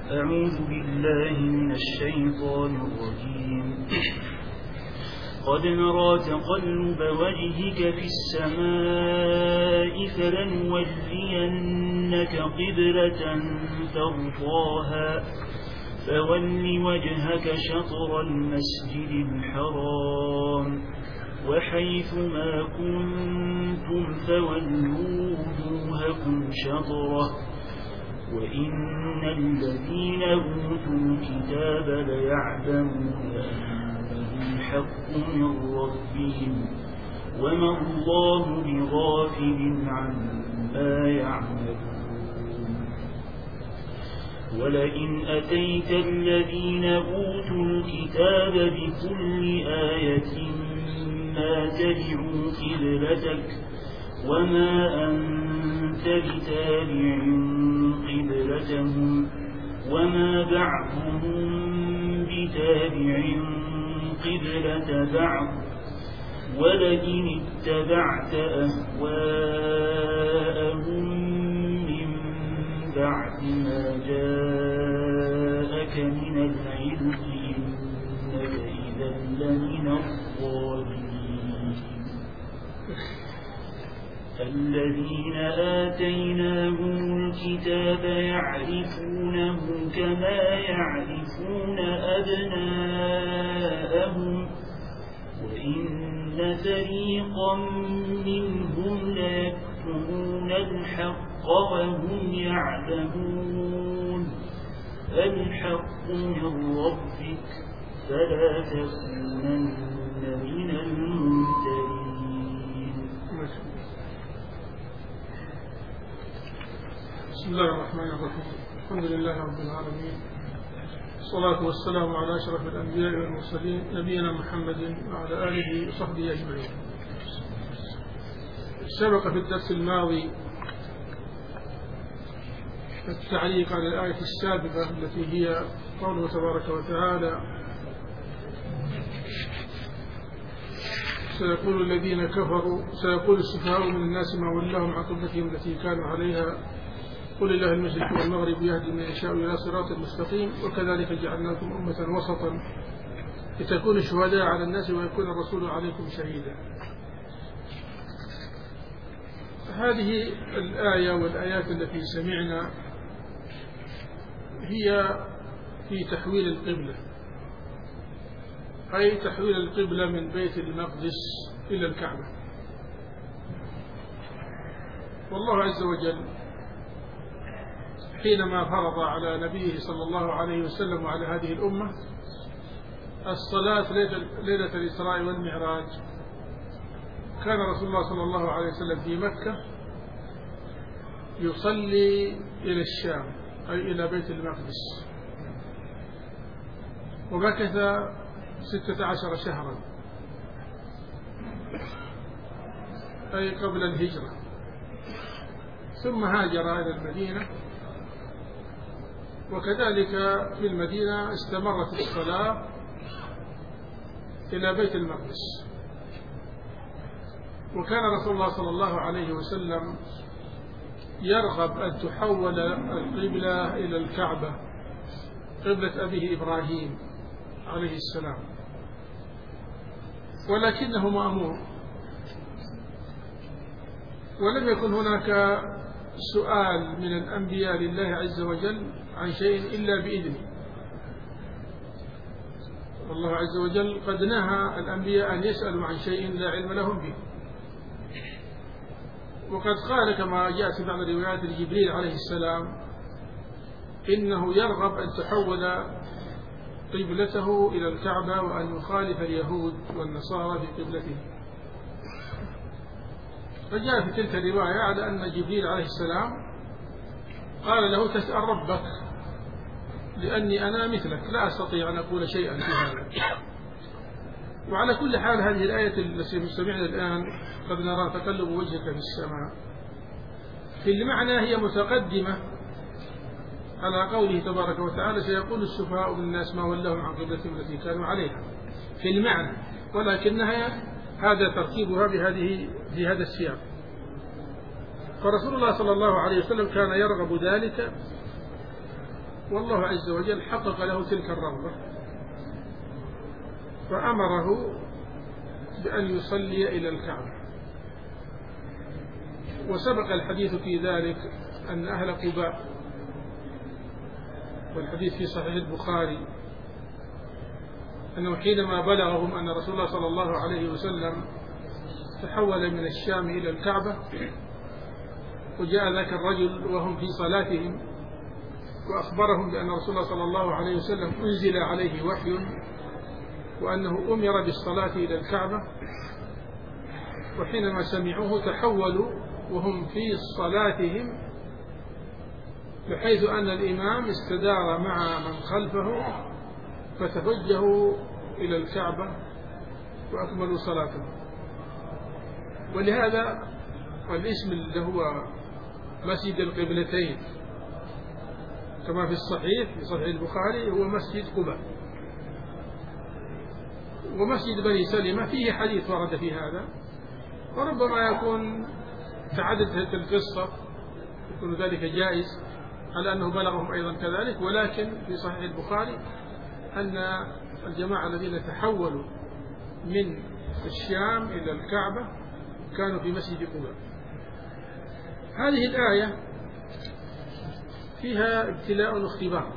أعوذ بالله من الشيطان الرجيم. قد نرى تقلب وجهك في السماء فلنولينك قبلة ترضاها فول وجهك شطر المسجد الحرام وحيث ما كنتم فولوا وجوهكم شطره وإن الذين أوتوا الكتاب ليعلمون أنه الحق من ربهم وما الله بغافل عما يعملون. ولئن أتيت الذين أوتوا الكتاب بكل آية ما تبعوا قبلتك وما أنت بتابع قبلتهم وما بعضهم بتابع قبلة بعض ولئن اتبعت أهواءهم من بعد ما جاءك من العلم إنك إذا لمن الظالمين. الذين آتيناهم الكتاب يعرفونه كما يعرفون أبناءهم وإن فريقا منهم ليكتمون الحق وهم يعلمون. الحق من ربك فلا تكونن من الممترين. بسم الله الرحمن الرحيم. الحمد لله رب العالمين، الصلاة والسلام على أشرف الأنبياء والمرسلين نبينا محمد وعلى آله وصحبه أجمعين. سبق في الدرس الماضي التعليق على الآية السابقة التي هي قوله تبارك وتعالى: سيقول الذين كفروا سيقول السفهاء من الناس ما ولاهم عن قبلتهم التي كانوا عليها قل الله المشرق والمغرب يهدي من يشاء إلى صراط مستقيم وكذلك جعلناكم أمة وسطا لتكونوا شهداء على الناس ويكون الرسول عليكم شهيدا. هذه الآية والآيات التي سمعنا هي في تحويل القبلة، أي تحويل القبلة من بيت المقدس إلى الكعبة. والله عز وجل حينما فرض على نبيه صلى الله عليه وسلم وعلى هذه الأمة الصلاة ليلة الإسراء والمعراج، كان رسول الله صلى الله عليه وسلم في مكة يصلي إلى الشام أي إلى بيت المقدس، ومكث 16 شهرا أي قبل الهجرة، ثم هاجر إلى المدينة، وكذلك في المدينة استمرت الصلاة إلى بيت المقدس. وكان رسول الله صلى الله عليه وسلم يرغب أن تحول القبلة إلى الكعبة قبلة أبيه إبراهيم عليه السلام، ولكنه مأمور، ولم يكن هناك سؤال من الأنبياء لله عز وجل عن شيء إلا بإذنه. والله عز وجل قد نهى الأنبياء أن يسألوا عن شيء لا علم لهم به، وقد قال كما جاء في بعض الروايات لجبريل عليه السلام إنه يرغب أن تحول قبلته إلى الكعبة وأن يخالف اليهود والنصارى في قبلته. فجاء في تلك الرواية على أن جبريل عليه السلام قال له: تسأل ربك لأني أنا مثلك لا أستطيع أن أقول شيئا في هذا. وعلى كل حال هذه الآية التي نستمعنا الآن قد نرى تقلب وجهك في السماء في المعنى هي متقدمة على قوله تبارك وتعالى: سيقول السفهاء من الناس ما ولاهم عن قبلتهم التي كانوا عليها، في المعنى، ولكنها هذا ترتيبها بهذا السياق. فرسول الله صلى الله عليه وسلم كان يرغب ذلك والله عز وجل حقق له تلك الرغبة فأمره بأن يصلي إلى الكعبة. وسبق الحديث في ذلك أن أهل قباء، والحديث في صحيح البخاري، أنه حينما بلغهم أن رسول الله صلى الله عليه وسلم تحول من الشام إلى الكعبة، وجاء ذاك الرجل وهم في صلاتهم وأخبرهم بأن رسول الله صلى الله عليه وسلم أنزل عليه وحي وأنه أمر بالصلاة إلى الكعبة، وحينما سمعوه تحولوا وهم في صلاتهم، بحيث أن الإمام استدار مع من خلفه فتوجهوا إلى الكعبة وأكملوا صلاتهم. ولهذا الاسم اللي هو مسجد القبلتين كما في الصحيح في صحيح البخاري هو مسجد قباء. ومسجد بني سلمة فيه حديث ورد في هذا، وربما يكون تعددت القصة يكون ذلك جائز على أنه بلغهم أيضا كذلك، ولكن في صحيح البخاري أن الجماعة الذين تحولوا من الشام إلى الكعبة كانوا في مسجد قباء. هذه الآية فيها ابتلاء واختبار،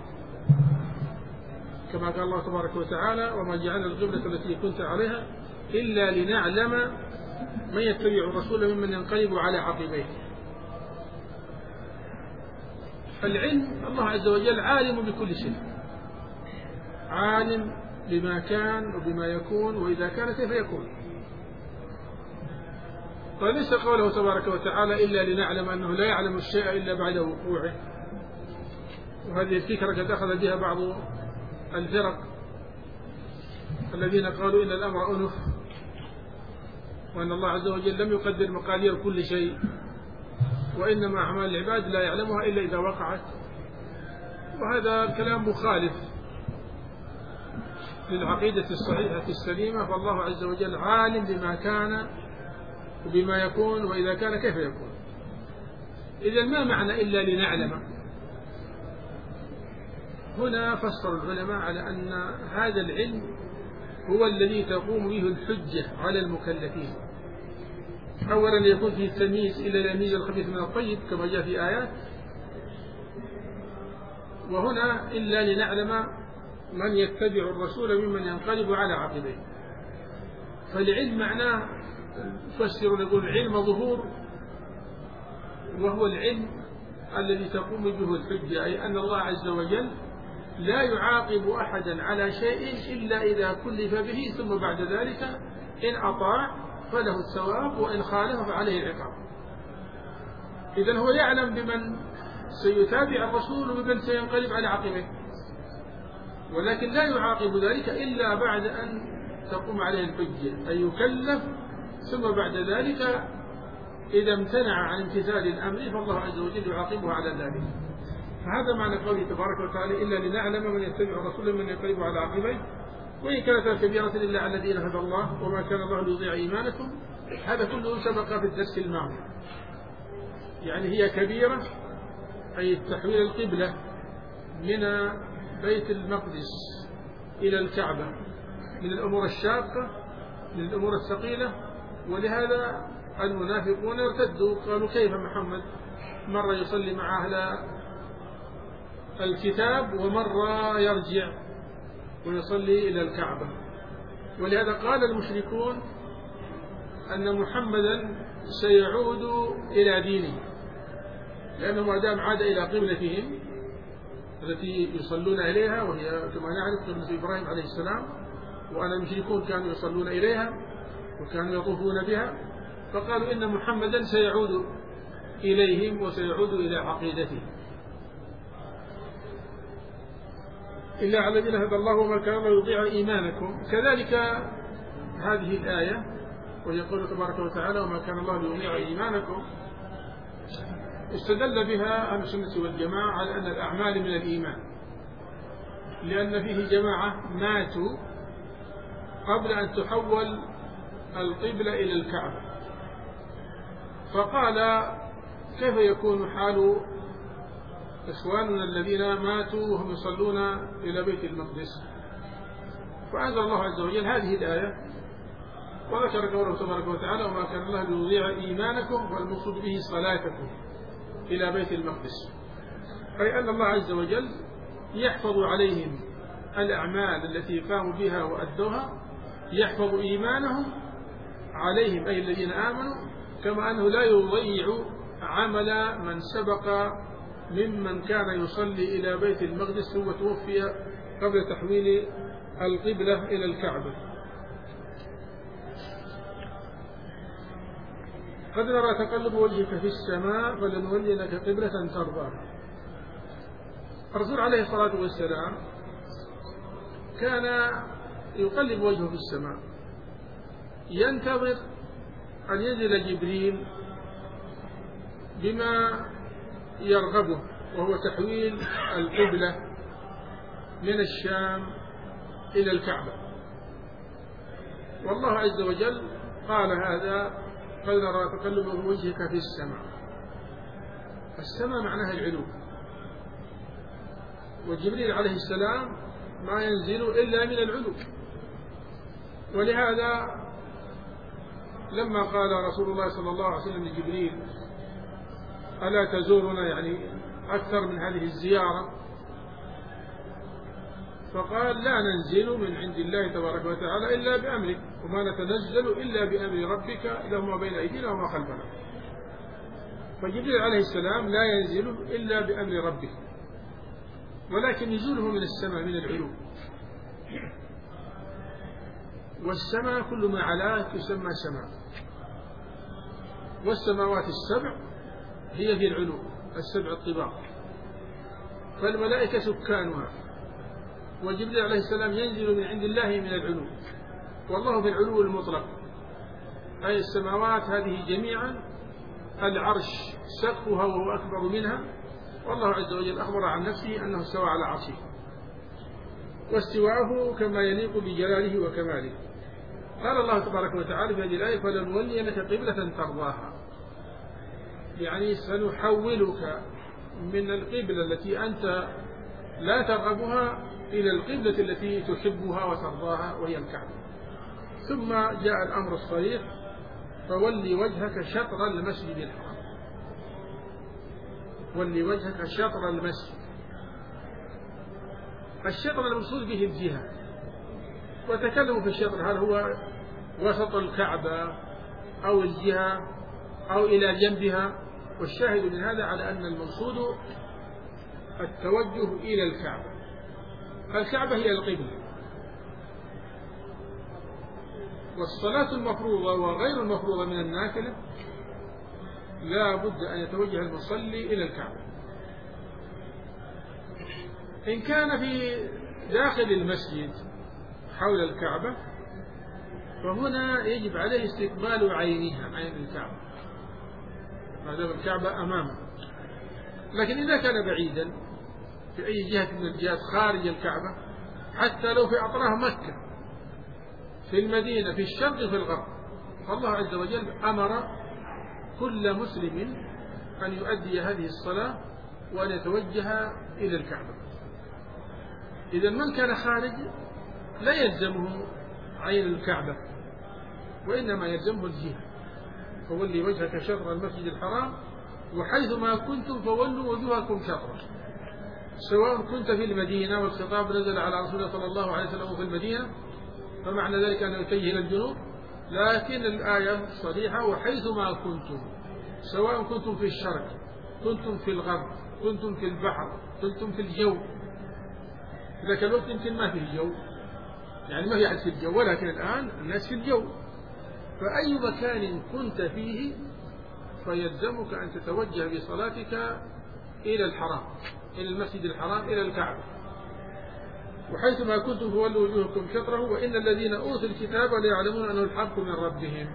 كما قال الله تبارك وتعالى: وما جعلنا القبلة التي كنت عليها إلا لنعلم من يتبع الرسول ممن ينقلب على عقبيه. العلم، الله عز وجل عالم بكل شيء، عالم بما كان وبما يكون وإذا كان كيف يكون. وليس قوله تبارك وتعالى إلا لنعلم أنه لا يعلم الشيء إلا بعد وقوعه، وهذه الفكرة قد أخذ بها بعض الفرق الذين قالوا إن الأمر أنف، وأن الله عز وجل لم يقدر مقادير كل شيء، وإنما أعمال العباد لا يعلمها إلا إذا وقعت. وهذا الكلام مخالف للعقيدة الصحيحة السليمة، فالله عز وجل عالم بما كان وبما يكون وإذا كان كيف يكون. إذا ما معنى إلا لنعلم؟ هنا فسر العلماء على أن هذا العلم هو الذي تقوم به الحجة على المكلفين. أولا يكون فيه التمييز إلى يميز الخبيث من الطيب كما جاء في آيات، وهنا إلا لنعلم من يتبع الرسول ممن ينقلب على عقبيه. فالعلم معناه يفسر يقول علم ظهور، وهو العلم الذي تقوم به الحجة، أي أن الله عز وجل لا يعاقب أحدا على شيء إلا إذا كلف به، ثم بعد ذلك إن أطاع فله الثواب وإن خالف فعليه العقاب. إذن هو يعلم بمن سيتابع الرسول وبمن سينقلب على عقبه، ولكن لا يعاقب ذلك إلا بعد أن تقوم عليه الحجة، أي يكلف، ثم بعد ذلك إذا امتنع عن امتثال الأمر فالله عز وجل يعاقبه على ذلك. فهذا معنى قوله تبارك وتعالى إلا لنعلم من يتبع الرسول من ينقلب على عقبيه وإن كانت كبيرة إلا على الذين هدى الله وما كان الله ليضيع إيمانكم. هذا كله سبق في الدرس الماضي. يعني هي كبيرة أي تحويل القبلة من بيت المقدس إلى الكعبة من الأمور الشاقة من الأمور الثقيلة، ولهذا المنافقون ارتدوا قالوا كيف محمد مرة يصلي مع أهل الكتاب ومرة يرجع ويصلي إلى الكعبة. ولهذا قال المشركون أن محمدا سيعود إلى دينه، لأنه ما دام عاد إلى قبلتهم التي يصلون إليها، وهي كما نعرف قبلة إبراهيم عليه السلام، وأن المشركون كانوا يصلون إليها وكانوا يطوفون بها، فقالوا إن محمدا سيعود إليهم وسيعود إلى عقيدته. إلا على الذين هدى الله وما كان الله يضيع إيمانكم. كذلك هذه الآية وهي قوله تبارك وتعالى وما كان الله ليضيع إيمانكم استدل بها أهل السنة والجماعة على أن الأعمال من الإيمان، لأن فيه جماعة ماتوا قبل أن تحول القبلة إلى الكعبة، فقال كيف يكون حال إخواننا الذين ماتوا وهم يصلون إلى بيت المقدس. فأنزل الله عز وجل هذه الآية وذكر قوله تبارك وتعالى: وما كان الله ليضيع إيمانكم، والمقصود به صلاتكم إلى بيت المقدس، أي أن الله عز وجل يحفظ عليهم الأعمال التي قاموا بها وأدوها، يحفظ إيمانهم عليهم أي الذين آمنوا، كما أنه لا يضيع عمل من سبق ممن كان يصلي إلى بيت المقدس ثم توفي قبل تحويل القبلة إلى الكعبة. قد نرى تقلب وجهك في السماء فلنولينك قبلة ترضاها. الرسول عليه الصلاة والسلام كان يقلب وجهه في السماء ينتظر أن ينزل جبريل بما يرغبه، وهو تحويل القبلة من الشام إلى الكعبة. والله عز وجل قال هذا: قد نرى تقلب وجهك في السماء. السماء معناها العلو، وجبريل عليه السلام ما ينزل إلا من العلو. ولهذا لما قال رسول الله صلى الله عليه وسلم لجبريل: ألا تزورنا، يعني أكثر من هذه الزيارة، فقال: لا ننزل من عند الله تبارك وتعالى إلا بأمرك، وما نتنزل إلا بأمر ربك له ما بين أيدينا وما خلفنا. فجبريل عليه السلام لا ينزل إلا بأمر ربه، ولكن نزوله من السماء من العلو. والسماء كل ما علاه تسمى سماء، والسماوات السبع هي في العلو، السبع الطباق، فالملائكة سكانها، وجبريل عليه السلام ينزل من عند الله من العلو، والله في العلو المطلق، أي السماوات هذه جميعا العرش سقفها وهو أكبر منها، والله عز وجل أخبر عن نفسه أنه استوى على عرشه، واستواءه كما يليق بجلاله وكماله. قال الله تبارك وتعالى في هذه الآية: فلنولينك قبلة ترضاها، يعني سنحولك من القبلة التي أنت لا ترغبها إلى القبلة التي تحبها وترضاها وهي الكعبة. ثم جاء الأمر الصريح: فولي وجهك شطر المسجد الحرام. ولي وجهك شطر المسجد. الشطر المقصود به الجهة، وتكلموا في الشطر هل هو وسط الكعبة أو الجهة أو إلى جنبها، والشاهد من هذا على أن المقصود التوجه إلى الكعبة. الكعبة هي القبلة، والصلاة المفروضة وغير المفروضة من النافلة لا بد أن يتوجه المصلي إلى الكعبة. إن كان في داخل المسجد حول الكعبة فهنا يجب عليه استقبال عينها، عين الكعبة، ما دام الكعبة أمامه. لكن إذا كان بعيدا في أي جهة من الجهات خارج الكعبة، حتى لو في أطراف مكة، في المدينة، في الشرق، في الغرب، فالله عز وجل أمر كل مسلم أن يؤدي هذه الصلاة وأن يتوجه إلى الكعبة. إذا من كان خارج لا يلزمه عين الكعبة، وإنما يلزمه الجهة. فولي وجهك شطر المسجد الحرام وحيثما كنتم فولوا وجوهكم شطره، سواء كنت في المدينة والخطاب نزل على رسول الله صلى الله عليه وسلم في المدينة فمعنى ذلك أنه يتجه إلى الجنوب، لكن الآية صريحة: وحيثما كنتم، سواء كنتم في الشرق، كنتم في الغرب، كنتم في البحر، كنتم في الجو. ذاك الوقت يمكن ما في الجو، يعني ما في أحد في الجو، ولكن الآن الناس في الجو. فأي مكان كنت فيه فيلزمك أن تتوجه بصلاتك إلى الحرام، إلى المسجد الحرام، إلى الكعبة. وحيثما كنتم فولوا وجوهكم شطره وإن الذين أوتوا الكتاب ليعلمون أنه الحق من ربهم.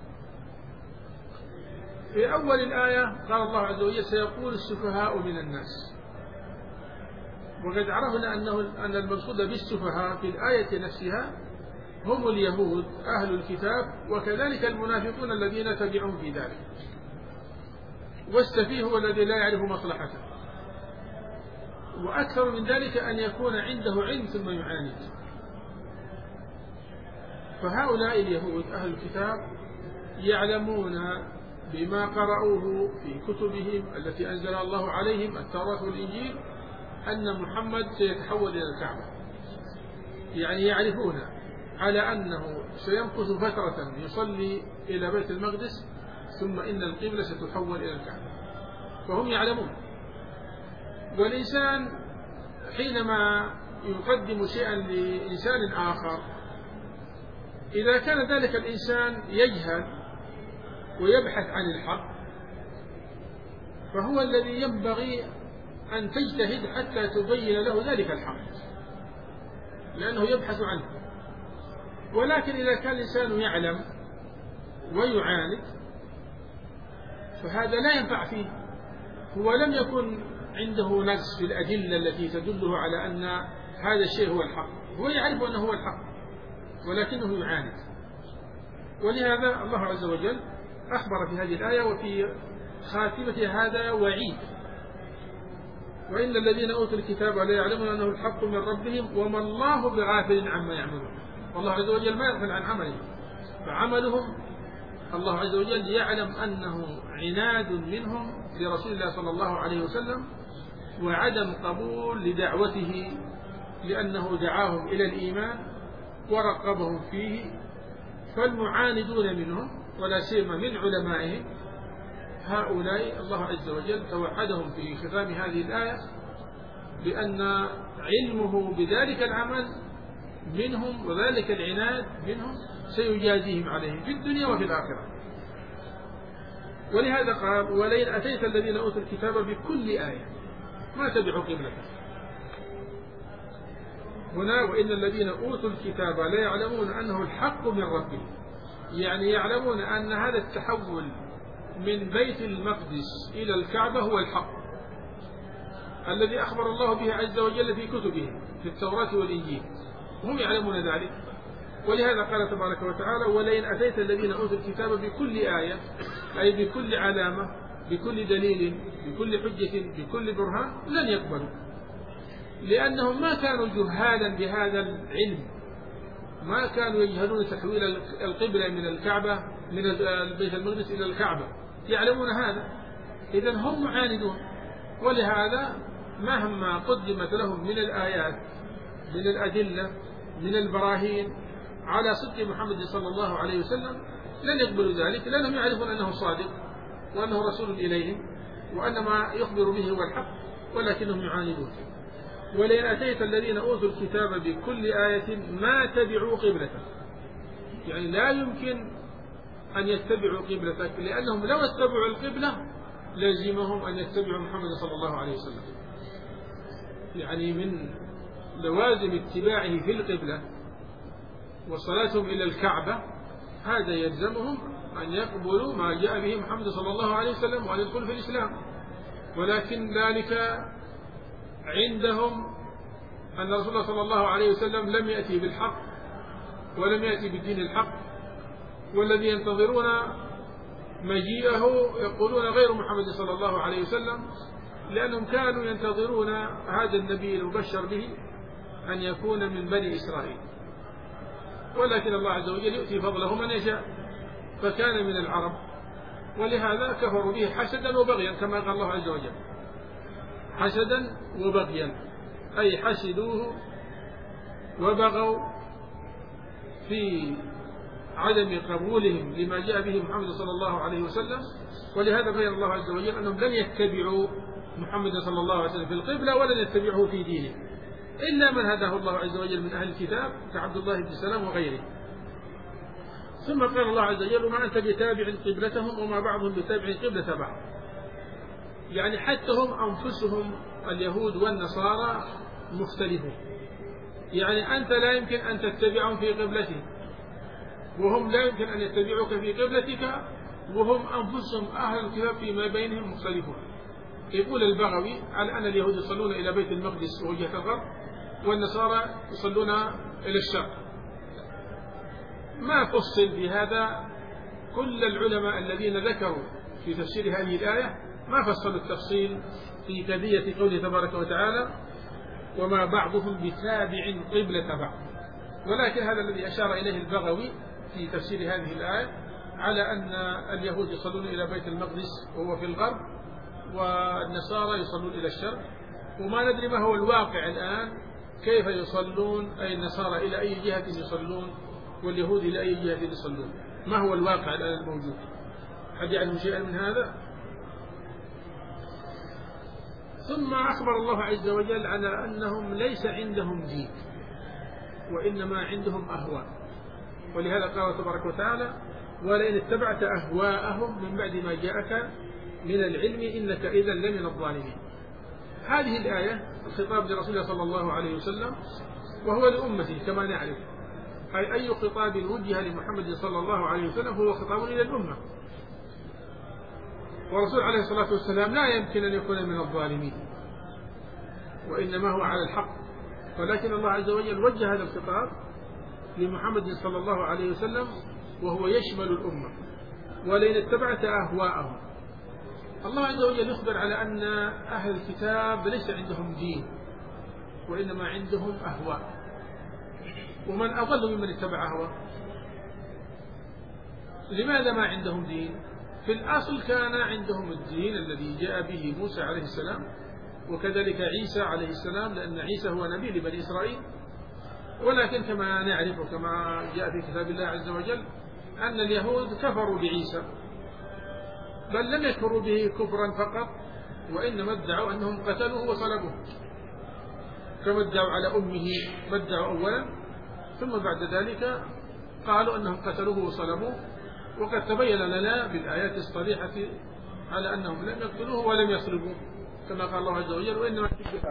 في أول الآية قال الله عز وجل: سيقول السفهاء من الناس. وقد عرفنا أن المقصود بالسفهاء في الآية نفسها هم اليهود أهل الكتاب، وكذلك المنافقون الذين تبعون في ذلك. والسفيه هو الذي لا يعرف مصلحته، وأكثر من ذلك أن يكون عنده علم ثم يعاند. فهؤلاء اليهود أهل الكتاب يعلمون بما قرأوه في كتبهم التي أنزل الله عليهم التوراة والإنجيل أن محمد سيتحول إلى الكعبة، يعني يعرفون على أنه سيمكث فترة يصلي إلى بيت المقدس ثم إن القبلة ستحول إلى الكعبة، فهم يعلمون. والإنسان حينما يقدم شيئا لإنسان آخر إذا كان ذلك الإنسان يجهل ويبحث عن الحق فهو الذي ينبغي أن تجتهد حتى تبين له ذلك الحق لأنه يبحث عنه. ولكن إذا كان الإنسان يعلم ويعاند فهذا لا ينفع فيه، هو لم يكن عنده نقص في الأدلة التي تدله على أن هذا الشيء هو الحق، هو يعرف أنه هو الحق ولكنه يعاند. ولهذا الله عز وجل أخبر في هذه الآية وفي خاتمة هذا وعيد: وإن الذين أوتوا الكتاب لا يعلمون أنه الحق من ربهم وما الله بغافل عما يعملون. والله عز وجل ما يغفل عن عملهم، فعملهم الله عز وجل يعلم أنه عناد منهم لرسول الله صلى الله عليه وسلم وعدم قبول لدعوته لأنه دعاهم إلى الإيمان ورقبهم فيه. فالمعاندون منهم ولا سيما من علمائهم هؤلاء الله عز وجل توعدهم في ختام هذه الآية بأن علمه بذلك العمل منهم وذلك العناد منهم سيجازيهم عليه في الدنيا وفي الآخرة. ولهذا قال: ولئن أتيت الذين أوتوا الكتاب بكل آية ما تبعوا قبلتك. هنا وإن الذين أوتوا الكتاب لا يعلمون أنه الحق من ربهم، يعني يعلمون أن هذا التحول من بيت المقدس إلى الكعبة هو الحق الذي أخبر الله به عز وجل في كتبه في التوراة والإنجيل، هم يعلمون ذلك. ولهذا قال تبارك وتعالى: ولئن أتيت الذين أوتوا الكتاب بكل آية، أي بكل علامة، بكل دليل، بكل حجة، بكل برهان، لن يقبلوا، لأنهم ما كانوا جهالا بهذا العلم، ما كانوا يجهلون تحويل القبلة من الكعبة من بيت المقدس إلى الكعبة، يعلمون هذا، إذن هم معاندون. ولهذا مهما قدمت لهم من الآيات من الأدلة من البراهين على صدق محمد صلى الله عليه وسلم لن يقبلوا ذلك، لأنهم يعرفون أنه صادق وأنه رسول إليهم وأن ما يخبر به هو الحق، ولكنهم يعاندون. ولئن أتيت الذين أوتوا الكتاب بكل آية ما تبعوا قبلتك، يعني لا يمكن أن يتبعوا قبلتك، لأنهم لو اتبعوا القبلة لازمهم أن يتبعوا محمد صلى الله عليه وسلم. يعني من لوازم اتباعه في القبلة وصلاتهم إلى الكعبة هذا يلزمهم أن يقبلوا ما جاء به محمد صلى الله عليه وسلم وأن يدخلوا في الإسلام. ولكن ذلك عندهم أن رسول الله صلى الله عليه وسلم لم يأتي بالحق ولم يأتي بالدين الحق، والذي ينتظرون مجيئه يقولون غير محمد صلى الله عليه وسلم، لأنهم كانوا ينتظرون هذا النبي المبشر به أن يكون من بني إسرائيل، ولكن الله عز وجل يؤتي فضله من يشاء، فكان من العرب، ولهذا كفروا به حسدا وبغيا كما قال الله عز وجل: حسدا وبغيا، أي حسدوه وبغوا في عدم قبولهم لما جاء به محمد صلى الله عليه وسلم. ولهذا بين الله عز وجل أنهم لن يتبعوا محمد صلى الله عليه وسلم في القبلة ولن يتبعوه في دينه إلا من هداه الله عز وجل من أهل الكتاب كعبد الله بن سلام وغيره. ثم قال الله عز وجل: وما أنت بتابع قبلتهم وما بعضهم بتابع قبلة بعض، يعني حتى هم أنفسهم اليهود والنصارى مختلفون، يعني أنت لا يمكن أن تتبعهم في قبلتهم وهم لا يمكن أن يتبعوك في قبلتك، وهم أنفسهم أهل الكتاب فيما بينهم مختلفون. يقول البغوي على أن اليهود يصلون إلى بيت المقدس وجهة الغرب والنصارى يصلون إلى الشرق. ما فصل في هذا، كل العلماء الذين ذكروا في تفسير هذه الآية ما فصلوا التفصيل في قضية قوله تبارك وتعالى: وما بعضهم بتابع قبلة بعض. ولكن هذا الذي أشار إليه البغوي في تفسير هذه الآية على أن اليهود يصلون إلى بيت المقدس وهو في الغرب، والنصارى يصلون إلى الشرق، وما ندري ما هو الواقع الآن، كيف يصلون أي النصارى إلى أي جهة يصلون واليهود إلى أي جهة يصلون، ما هو الواقع الآن الموجود؟ حد يعلم شيئا من هذا؟ ثم أخبر الله عز وجل على أنهم ليس عندهم دين وإنما عندهم أهواء، ولهذا قال تبارك وتعالى: ولئن اتبعت أهواءهم من بعد ما جاءك من العلم إنك إذا لمن الظالمين. هذه الآية الخطاب لرسول الله صلى الله عليه وسلم وهو لأمته كما نعرف، أي خطاب وجه لمحمد صلى الله عليه وسلم هو خطاب إلى الأمة، ورسول عليه الصلاة والسلام لا يمكن أن يكون من الظالمين وإنما هو على الحق، ولكن الله عز وجل وجه هذا الخطاب لمحمد صلى الله عليه وسلم وهو يشمل الأمة. ولئن اتبعت أهواءهم، الله عز وجل يخبر على أن أهل الكتاب ليس عندهم دين وإنما عندهم أهواء، ومن أضل ممن اتبع أهواء. لماذا ما عندهم دين؟ في الأصل كان عندهم الدين الذي جاء به موسى عليه السلام وكذلك عيسى عليه السلام، لأن عيسى هو نبي لبني إسرائيل، ولكن كما نعرف وكما جاء في كتاب الله عز وجل أن اليهود كفروا بعيسى، بل لم يكفروا به كفرا فقط، وإنما ادعوا أنهم قتلوه وصلبوه، كما ادعوا على أمه ما ادعوا أولا، ثم بعد ذلك قالوا أنهم قتلوه وصلبوه. وقد تبين لنا بالآيات الصريحة على أنهم لم يقتلوه ولم يصلبوه، كما قال الله عز وجل: وإنما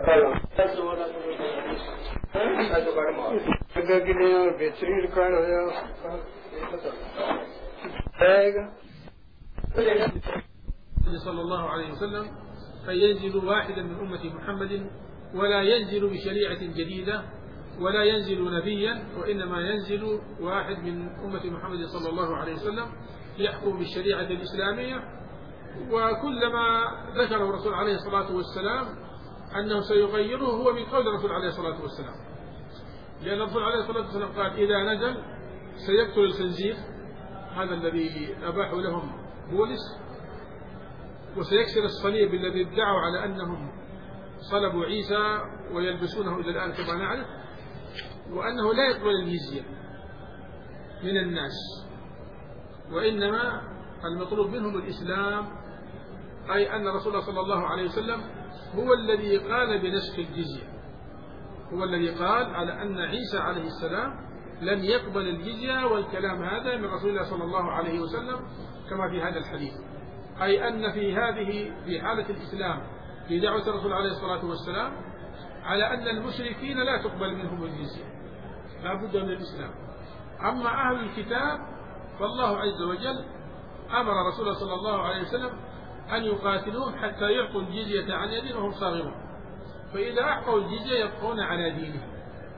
صلى الله عليه وسلم أن ينزل واحدا من أمة محمد ولا ينزل بشريعة جديدة ولا ينزل نبيا، وإنما ينزل واحد من أمة محمد صلى الله عليه وسلم يحكم بالشريعة الإسلامية. وكلما ذكره الرسول عليه الصلاة والسلام أنه سيغيره هو من قول الرسول عليه الصلاة والسلام، لأن الرسول عليه الصلاة والسلام قال: إذا نزل سيقتل الخنزير، هذا الذي أباحوا لهم بولس، وسيكسر الصليب الذي ادعوا على أنهم صلبوا عيسى ويلبسونه إلى الآن كما نعرف، وأنه لا يقبل الجزية من الناس، وإنما المطلوب منهم الإسلام، أي أن الرسول صلى الله عليه وسلم هو الذي قال بنسخ الجزية، هو الذي قال على أن عيسى عليه السلام لن يقبل الجزية، والكلام هذا من رسول الله صلى الله عليه وسلم كما في هذا الحديث، أي أن في حالة الإسلام في دعوة الرسول عليه الصلاة والسلام على أن المشركين لا تقبل منهم الجزية، لا بد من الإسلام. أما أهل الكتاب فالله عز وجل أمر رسوله صلى الله عليه وسلم أن يقاتلوهم حتى يعطوا الجزية عن يد وهم صاغرون، فإذا أعطوا الجزية يبقون على دينهم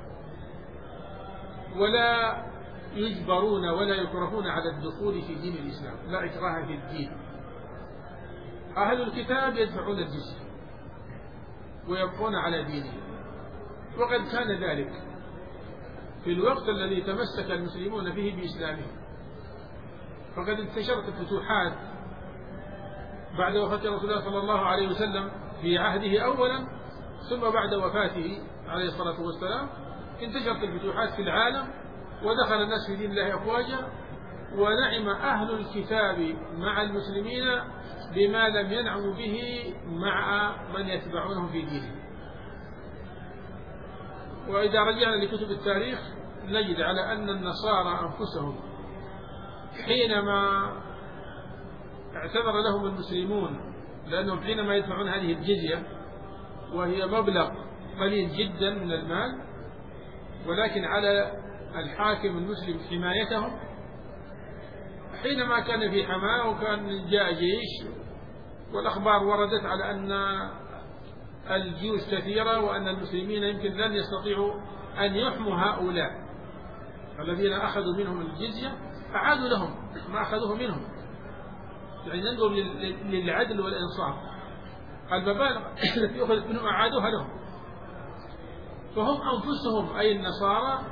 ولا يجبرون ولا يكرهون على الدخول في دين الإسلام، لا إكراه في الدين. أهل الكتاب يدفعون الجزية ويبقون على دينهم، وقد كان ذلك في الوقت الذي تمسك المسلمون فيه بإسلامهم، فقد انتشرت الفتوحات بعد وفاة رسول الله صلى الله عليه وسلم في عهده أولا، ثم بعد وفاته عليه الصلاة والسلام انتشرت الفتوحات في العالم ودخل الناس في دين الله أفواجا، ونعم أهل الكتاب مع المسلمين بما لم ينعموا به مع من يتبعونهم في دينهم. وإذا رجعنا لكتب التاريخ نجد على أن النصارى أنفسهم حينما اعتذر لهم المسلمون، لأنهم حينما يدفعون هذه الجزية وهي مبلغ قليل جدا من المال، ولكن على الحاكم المسلم حمايتهم، حينما كان في حماة وكان جاء جيش والأخبار وردت على أن الجيوش كثيرة وأن المسلمين يمكن لن يستطيعوا أن يحموا هؤلاء الذين أخذوا منهم الجزية، أعادوا لهم ما أخذوه منهم، يعني ننظر للعدل والإنصاف، المبالغ التي أخذت منهم أعادوها لهم. فهم أنفسهم أي النصارى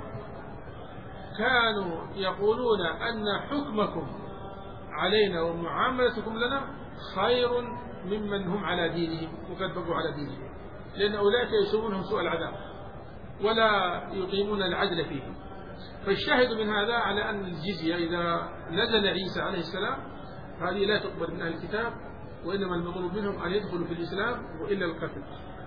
كانوا يقولون أن حكمكم علينا ومعاملتكم لنا خير ممن هم على دينهم وقد بقوا على دينهم، لأن أولئك يسومونهم سوء العذاب ولا يقيمون العدل فيهم. فالشاهد من هذا على أن الجزية إذا نزل عيسى عليه السلام هذه لا تقبل من أهل الكتاب، وإنما المطلوب منهم أن يدخلوا في الإسلام وإلا القتل.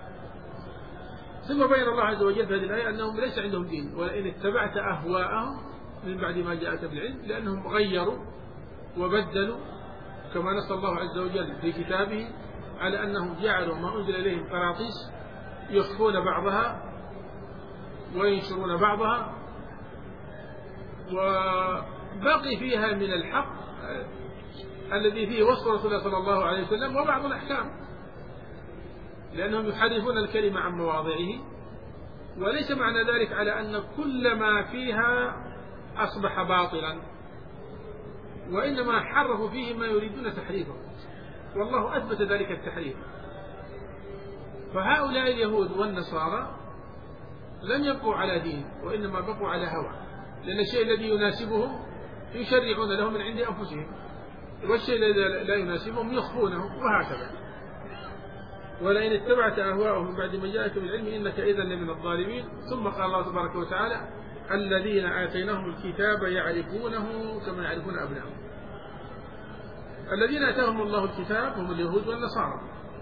ثم بين الله عز وجل في هذه الآية أنهم ليس عندهم دين، ولئن اتبعت أهواءهم من بعد ما جاءك بالعلم، لأنهم غيروا وبدلوا كما نص الله عز وجل في كتابه على أنهم جعلوا ما أنزل إليهم قراطيس يخفون بعضها وينشرون بعضها، وبقي فيها من الحق الذي فيه وصف رسول الله صلى الله عليه وسلم وبعض الأحكام، لأنهم يحرفون الكلمة عن مواضعه. وليس معنى ذلك على أن كل ما فيها أصبح باطلا، وإنما حرفوا فيه ما يريدون تحريفه، والله أثبت ذلك التحريف. فهؤلاء اليهود والنصارى لم يبقوا على دين، وإنما بقوا على هوى، لأن الشيء الذي يناسبهم يشرعون له من عند أنفسهم، والشيء الذي لا يناسبهم يخفونه، وهكذا. ولئن اتبعت أهواءهم من بعد ما جاءك بالعلم إنك إذا لمن الظالمين. ثم قال الله تبارك وتعالى الذين آتيناهم الكتاب يعرفونه كما يعرفون أبنائهم. الذين آتاهم الله الكتاب هم اليهود والنصارى،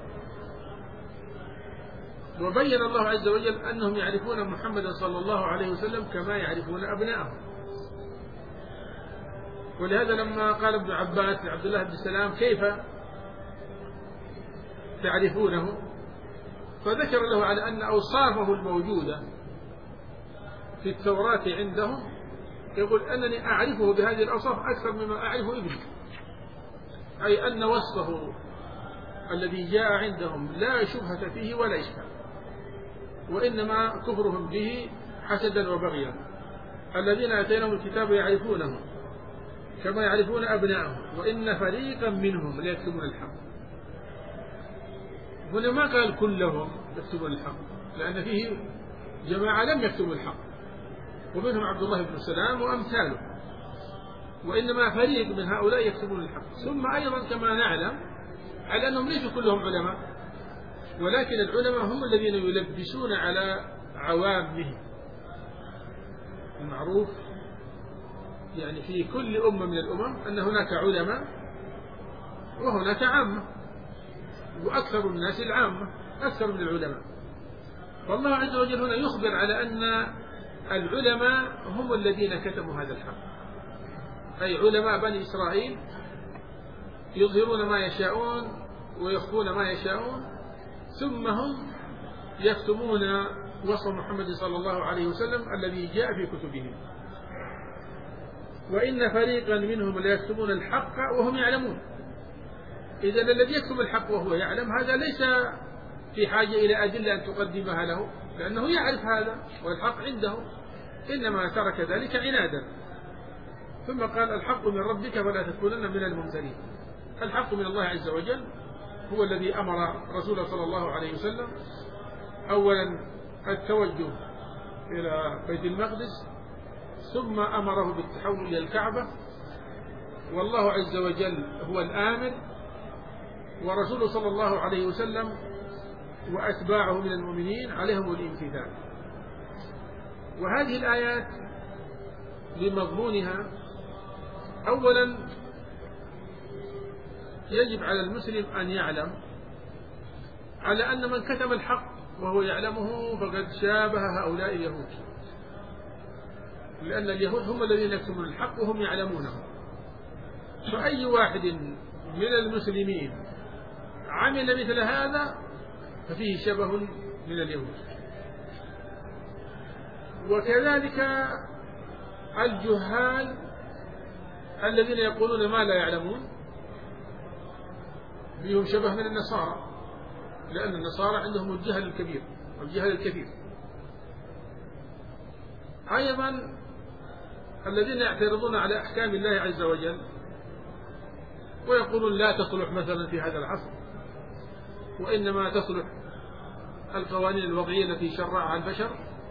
وبين الله عز وجل أنهم يعرفون محمدا صلى الله عليه وسلم كما يعرفون أبنائهم. ولهذا لما قال ابن عباس لعبد الله بن سلام كيف تعرفونه، فذكر له على أن أوصافه الموجودة في التوراة عندهم، يقول أنني أعرفه بهذه الأوصاف أكثر مما أعرف ابني، أي أن وصفه الذي جاء عندهم لا شبهة فيه ولا إشكال، وإنما كفرهم به حسدا وبغيا. الذين آتيناهم الكتاب يعرفونه كما يعرفون أبنائهم وإن فريقا منهم ليكتمون الحق. هنا ما قال كلهم يكتمون الحق، لأن فيه جماعة لم يكتموا الحق، ومنهم عبد الله بن سلام وأمثاله، وإنما فريق من هؤلاء يكتمون الحق. ثم أيضا كما نعلم على أنهم ليسوا كلهم علماء، ولكن العلماء هم الذين يلبسون على عوامهم. المعروف يعني في كل أمة من الأمم أن هناك علماء وهناك عامة، وأكثر الناس العامة أكثر من العلماء. والله عز وجل هنا يخبر على أن العلماء هم الذين كتموا هذا الحق، أي علماء بني إسرائيل يظهرون ما يشاءون ويخفون ما يشاءون، ثم هم يكتمون وصف محمد صلى الله عليه وسلم الذي جاء في كتبهم. وإن فريقا منهم ليكتمون الحق وهم يعلمون. إذن الذي يكتم الحق وهو يعلم هذا ليس في حاجة إلى أدلة أن تقدمها له، لأنه يعرف هذا والحق عنده، إنما ترك ذلك عنادا. ثم قال الحق من ربك فلا تكونن من الممترين. الحق من الله عز وجل هو الذي أمر رسوله صلى الله عليه وسلم أولا التوجه إلى بيت المقدس، ثم أمره بالتحول إلى الكعبة، والله عز وجل هو الآمر، ورسوله صلى الله عليه وسلم وأتباعه من المؤمنين عليهم الامتثال. وهذه الآيات بمضمونها أولا يجب على المسلم أن يعلم على أن من كتم الحق وهو يعلمه فقد شابه هؤلاء اليهود، لأن اليهود هم الذين يكتمون الحق وهم يعلمونه. فأي واحد من المسلمين عمل مثل هذا ففيه شبه من اليهود. وكذلك الجهال الذين يقولون ما لا يعلمون فيهم شبه من النصارى، لأن النصارى عندهم الجهل الكبير والجهل الكثير. أيضا الذين يعترضون على أحكام الله عز وجل ويقولون لا تصلح مثلا في هذا العصر، وإنما تصلح القوانين الوضعية التي شرعها البشر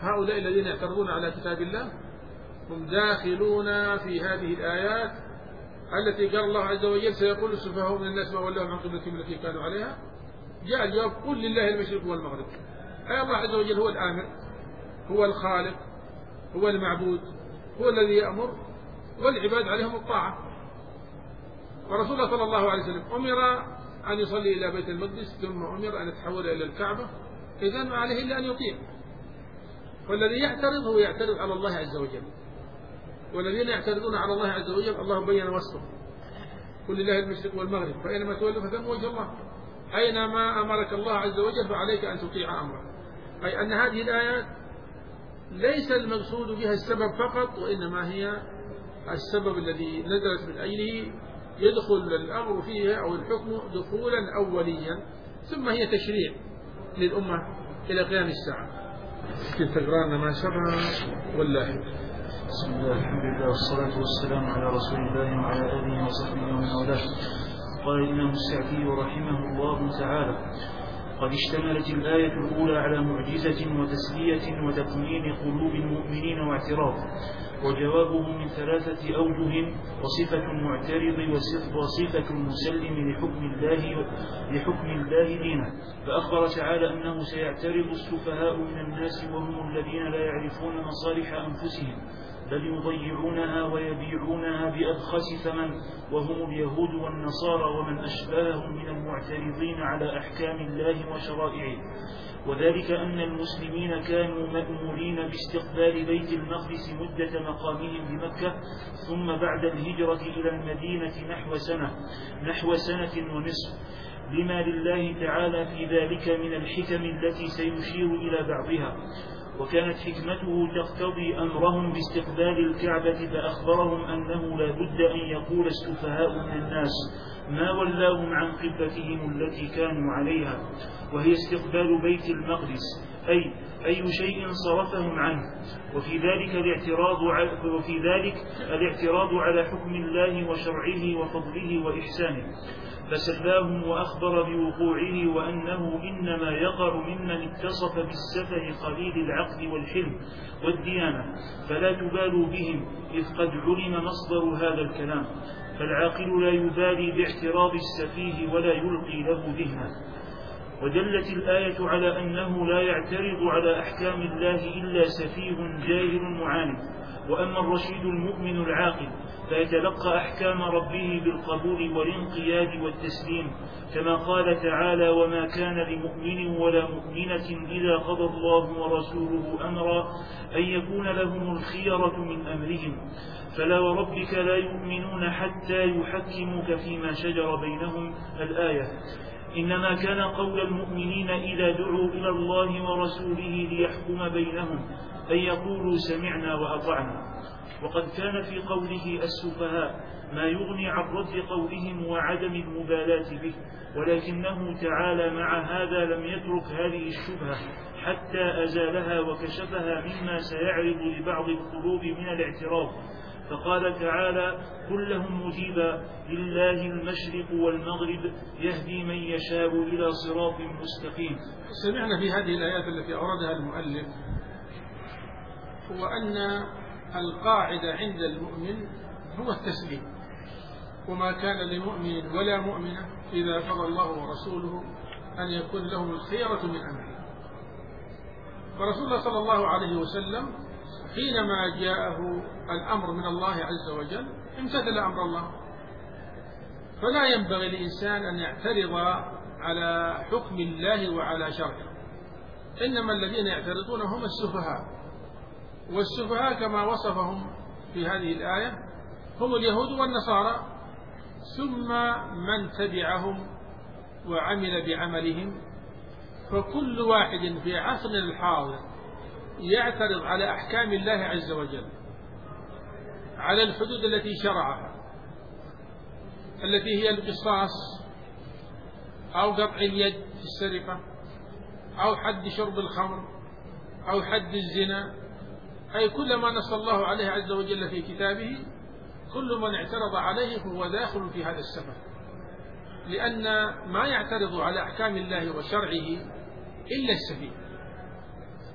هؤلاء الذين يعترضون على كتاب الله هم داخلون في هذه الآيات التي قال الله عز وجل سيقول السفهاء من الناس ما ولاهم عن قبلتهم التي كانوا عليها. جاء الجواب قل لله المشرق والمغرب، أي الله عز وجل هو الآمر، هو الخالق، هو المعبود، هو الذي يأمر، والعباد عليهم الطاعة. ورسول الله صلى الله عليه وسلم أمر أن يصلي إلى بيت المقدس ثم أمر أن يتحول إلى الكعبة، إذن ما عليه إلا أن يطيع. والذي يعترض هو يعترض على الله عز وجل، والذين يعترضون على الله عز وجل الله بين وصفه قل لله المشرق والمغرب فأينما تولوا فثم وجه الله، أينما أمرك الله عز وجل فعليك أن تطيع أمره. أي أن هذه الآيات ليس المقصود بها السبب فقط، وإنما هي السبب الذي نزلت من أجله يدخل الأمر فيها أو الحكم دخولا أوليا، ثم هي تشريع للأمة إلى قيام الساعة. تقرأنا ما شبه واللاحق. بسم الله الحمد لله والصلاة والسلام على رسول الله وعلى آله وصحبه ومن والاه. قال الإمام السعدي رحمه الله تعالى: قد اشتملت الآية الأولى على معجزة وتسلية وتطمئن قلوب المؤمنين واعتراض، وجوابه من 3 أوجه: وصفة المعترض وصفة المسلم لحكم الله دينه. فأخبر تعالى أنه سيعترض السفهاء من الناس وهم الذين لا يعرفون مصالح أنفسهم، بل يضيعونها ويبيعونها بأبخس ثمن، وهم اليهود والنصارى ومن أشباههم من المعترضين على أحكام الله وشرائعه. وذلك أن المسلمين كانوا مأمورين باستقبال بيت المقدس مدة مقامهم بمكة، ثم بعد الهجرة إلى المدينة نحو سنة ونصف، لما لله تعالى في ذلك من الحكم التي سيشير إلى بعضها. وكانت حكمته تقتضي أمرهم باستقبال الكعبة، فأخبرهم أنه لا بد أن يقول السفهاء من الناس ما ولاهم عن قبلتهم التي كانوا عليها، وهي استقبال بيت المقدس، أي شيء صرفهم عنه. وفي ذلك الاعتراض على حكم الله وشرعه وفضله وإحسانه، فسلاهم وأخبر بوقوعه، وأنه إنما يقع ممن اتصف بالسفه قليل العقل والحلم والديانة، فلا تبالوا بهم إذ قد علم مصدر هذا الكلام. فالعاقل لا يبالي باعتراض السفيه ولا يلقي له ذهنا. ودلت الآية على أنه لا يعترض على أحكام الله إلا سفيه جاهل معاند. وأما الرشيد المؤمن العاقل فيتلقى أحكام ربه بالقبول والانقياد والتسليم، كما قال تعالى: وما كان لمؤمن ولا مؤمنة إذا قضى الله ورسوله أمرا أن يكون لهم الخيرة من أمرهم، فلا وربك لا يؤمنون حتى يحكموك فيما شجر بينهم. الآية. إنما كان قول المؤمنين إذا دعوا إلى الله ورسوله ليحكم بينهم أن يقولوا سمعنا وأطعنا. وقد كان في قوله السفهاء ما يغني عن رد قولهم وعدم المبالاة به، ولكنه تعالى مع هذا لم يترك هذه الشبهة حتى أزالها وكشفها مما سيعرض لبعض القلوب من الاعتراض. فقال تعالى: قل لهم مجيبا: لله المشرق والمغرب يهدي من يشاء إلى صراط مستقيم. سمعنا في هذه الآيات التي أوردها المؤلف هو أن القاعدة عند المؤمن هو التسليم، وما كان لمؤمن ولا مؤمنة إذا قضى الله ورسوله أن يكون لهم الخيرة من أمره. فرسول الله صلى الله عليه وسلم حينما جاءه الأمر من الله عز وجل امتثل أمر الله، فلا ينبغي للإنسان أن يعترض على حكم الله وعلى شرعه. إنما الذين يعترضون هم السفهاء، والسفهاء كما وصفهم في هذه الآية هم اليهود والنصارى، ثم من تبعهم وعمل بعملهم. فكل واحد في عصرنا الحاضر يعترض على أحكام الله عز وجل، على الحدود التي شرعها، التي هي القصاص أو قطع اليد في السرقة أو حد شرب الخمر أو حد الزنا، أي كل ما نص الله عليه عز وجل في كتابه، كل من اعترض عليه فهو داخل في هذا السفر، لأن ما يعترض على أحكام الله وشرعه إلا السفيه.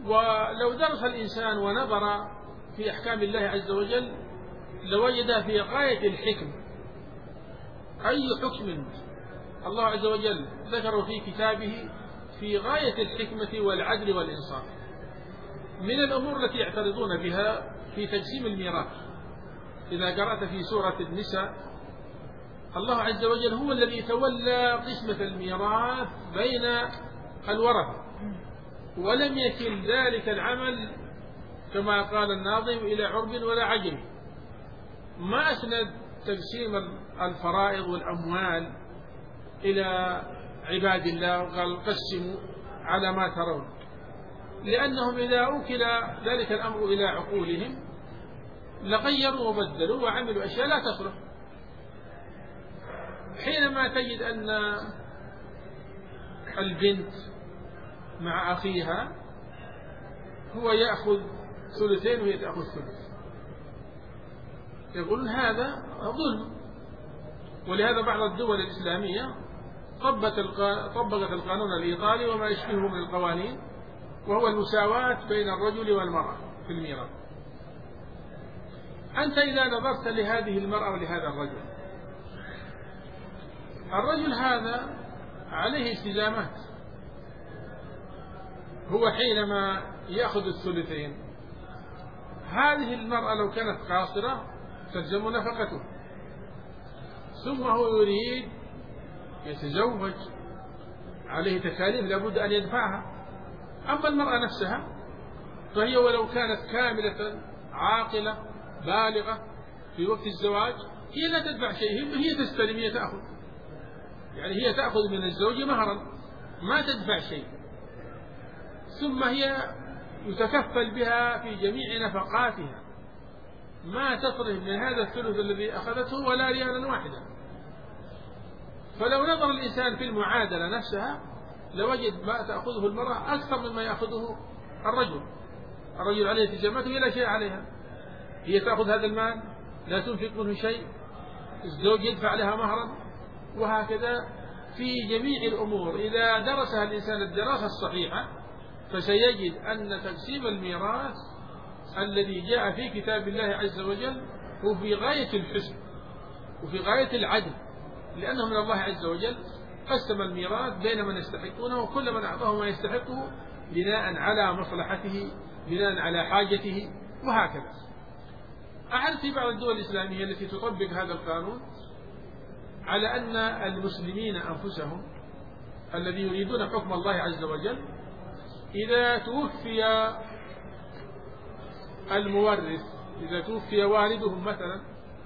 ولو درس الإنسان ونظر في أحكام الله عز وجل لوجد في غاية الحكم. أي حكم الله عز وجل ذكره في كتابه في غاية الحكمة والعدل والإنصاف. من الأمور التي يعترضون بها في تقسيم الميراث، إذا قرأت في سورة النساء الله عز وجل هو الذي تولى قسمة الميراث بين الورثة، ولم يكن ذلك العمل كما قال الناظم إلى عرب ولا عجم. ما أسند تقسيم الفرائض والأموال إلى عباد الله وقال قسموا على ما ترون، لأنهم إذا أوكل ذلك الأمر إلى عقولهم لغيروا وبدلوا وعملوا أشياء لا تصلح. حينما تجد أن البنت مع أخيها هو يأخذ ثلثين وهي تأخذ ثلث، يقولون هذا ظلم. ولهذا بعض الدول الإسلامية طبقت القانون الإيطالي وما يشبهه من القوانين، وهو المساواة بين الرجل والمرأة في الميراث. أنت إذا نظرت لهذه المرأة ولهذا الرجل هذا عليه التزامات. هو حينما يأخذ الثلثين، هذه المرأة لو كانت قاصرة تلزم نفقته، ثم هو يريد يتزوج، عليه تكاليف لابد أن يدفعها. أما المرأة نفسها فهي ولو كانت كاملة عاقلة بالغة في وقت الزواج هي لا تدفع شيء، هي تستلم، هي تأخذ، يعني هي تأخذ من الزوج مهرا ما تدفع شيء، ثم هي يتكفل بها في جميع نفقاتها، ما تصرف من هذا الثلث الذي أخذته ولا ريالا واحدا. فلو نظر الإنسان في المعادلة نفسها لوجد ما تأخذه المرأة أكثر مما يأخذه الرجل عليه التزامات ولا شيء عليها، هي تأخذ هذا المال لا تنفق منه شيء، الزوج يدفع لها مهرا، وهكذا في جميع الأمور. إذا درسها الإنسان الدراسة الصحيحة فسيجد أن تقسيم الميراث الذي جاء في كتاب الله عز وجل هو في غاية الحسن وفي غاية العدل، لأنه من الله عز وجل قسم الميراث بين من يستحقونه، وكل من أعطاه ما يستحقه بناء على مصلحته، بناء على حاجته، وهكذا. أعرف في بعض الدول الإسلامية التي تطبق هذا القانون على أن المسلمين أنفسهم الذي يريدون حكم الله عز وجل إذا توفي المورث، إذا توفي والدهم مثلا،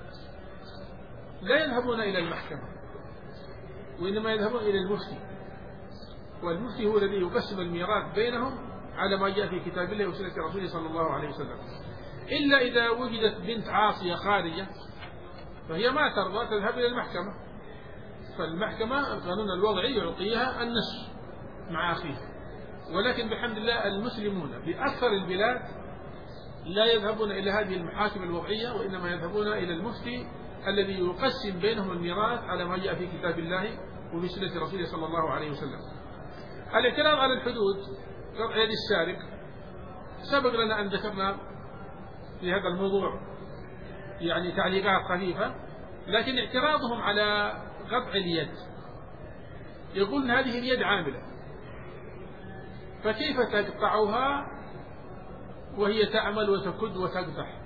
لا يذهبون إلى المحكمة وإنما يذهبون إلى المفتي، والمفتي هو الذي يقسم الميراث بينهم على ما جاء في كتاب الله وسنة رسوله صلى الله عليه وسلم. إلا إذا وجدت بنت عاصية خارجة فهي ما ترضى تذهب إلى المحكمة، فالمحكمة القانون الوضعي يعطيها النصف مع أخيها. ولكن بحمد الله المسلمون بأكثر البلاد لا يذهبون إلى هذه المحاكم الوضعية، وإنما يذهبون إلى المفتي الذي يقسم بينهم الميراث على ما جاء في كتاب الله وفي سنة رسوله صلى الله عليه وسلم. الاعتراض على الحدود، قطع يد السارق، سبق لنا أن ذكرنا في هذا الموضوع يعني تعليقات خفيفة، لكن اعتراضهم على قطع اليد يقول هذه اليد عاملة، فكيف تقطعها وهي تعمل وتكد وتقدح؟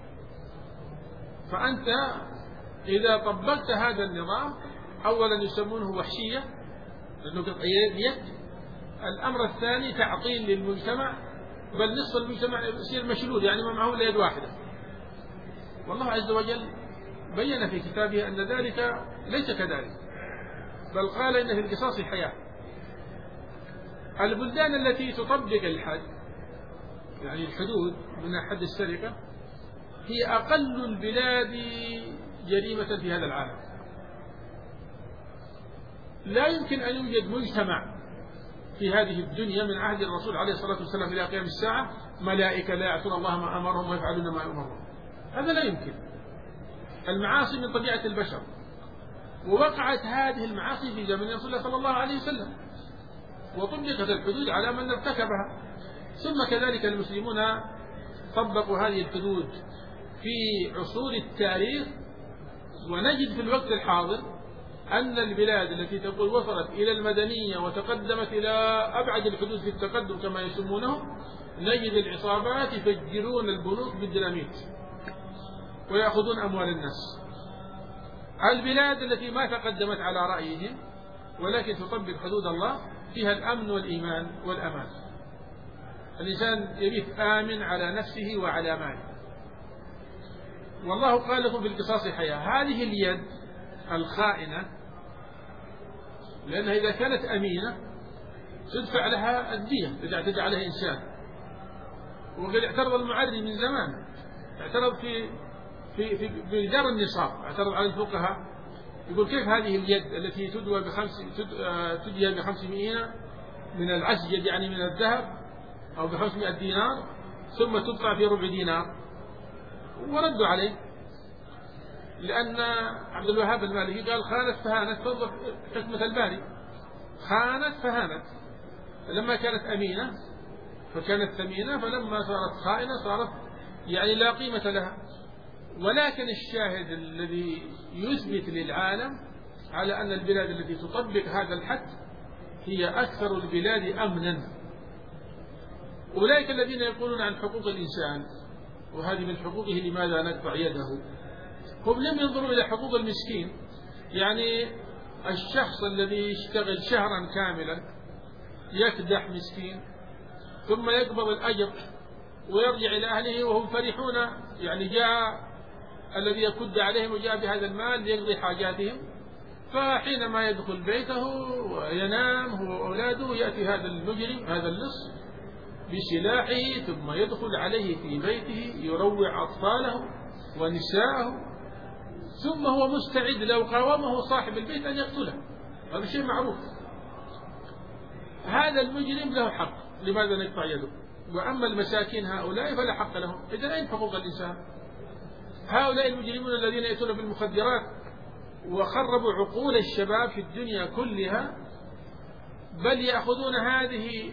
فأنت إذا طبقت هذا النظام أولا يسمونه وحشية لأنه قطع اليد، الأمر الثاني تعطيل للمجتمع، بل نصف المجتمع يصير مشلول، يعني ما معه إلا يد واحدة. والله عز وجل بين في كتابه أن ذلك ليس كذلك، بل قال إن في القصاص حياة. البلدان التي تطبق الحد يعني الحدود من حد السرقة هي أقل البلاد جريمة في هذا العالم. لا يمكن أن يوجد مجتمع في هذه الدنيا من عهد الرسول عليه الصلاة والسلام إلى قيام الساعة ملائكة لا يعصون الله ما أمرهم ويفعلون ما يؤمرون، هذا لا يمكن. المعاصي من طبيعة البشر، ووقعت هذه المعاصي في زمن رسول الله صلى الله عليه وسلم، وطبقت الحدود على من ارتكبها. ثم كذلك المسلمون طبقوا هذه الحدود في عصور التاريخ، ونجد في الوقت الحاضر أن البلاد التي تقول وصلت إلى المدنية وتقدمت إلى أبعد الحدود في التقدم كما يسمونه، نجد العصابات يفجرون البنوك بالديناميت ويأخذون أموال الناس. البلاد التي ما تقدمت على رأيهم ولكن تطبق حدود الله فيها الأمن والإيمان والأمان. الإنسان يبيت آمن على نفسه وعلى ماله. والله قال لكم في القصاص حياة. هذه اليد الخائنة لأنها إذا كانت أمينة تدفع لها الدية إذا اعتدى عليها إنسان. وقد اعترض المعري من زمان، اعترض في دار النصاب، اعترض على الفقهاء يقول كيف هذه اليد التي تديى ب500 من العسجد يعني من الذهب أو ب500 دينار ثم تدفع في ربع دينار. وردوا عليه لأن عبد الوهاب المالكي قال خانت فهانت، تنظر حكمة الباري، خانت فهانت. لما كانت أمينة فكانت ثمينة، فلما صارت خائنة صارت يعني لا قيمة لها. ولكن الشاهد الذي يثبت للعالم على أن البلاد التي تطبق هذا الحد هي أكثر البلاد أمنا. أولئك الذين يقولون عن حقوق الإنسان وهذه من حقوقه لماذا نقطع يده، هم لم ينظروا إلى حقوق المسكين. يعني الشخص الذي يشتغل شهرا كاملا يكدح مسكين ثم يقبض الأجر ويرجع إلى أهله وهم فرحون، يعني جاء الذي يكد عليهم وجاء بهذا المال ليقضي حاجاتهم، فحينما يدخل بيته وينام هو وأولاده يأتي هذا المجرم هذا اللص بسلاحه ثم يدخل عليه في بيته يروع أطفاله ونساءه، ثم هو مستعد لو قاومه صاحب البيت أن يقتله. هذا شيء معروف. هذا المجرم له حق، لماذا نقطع يده؟ وأما المساكين هؤلاء فلا حق لهم. إذن أين حقوق الإنسان؟ هؤلاء المجرمون الذين يأتون بالمخدرات وخربوا عقول الشباب في الدنيا كلها، بل يأخذون هذه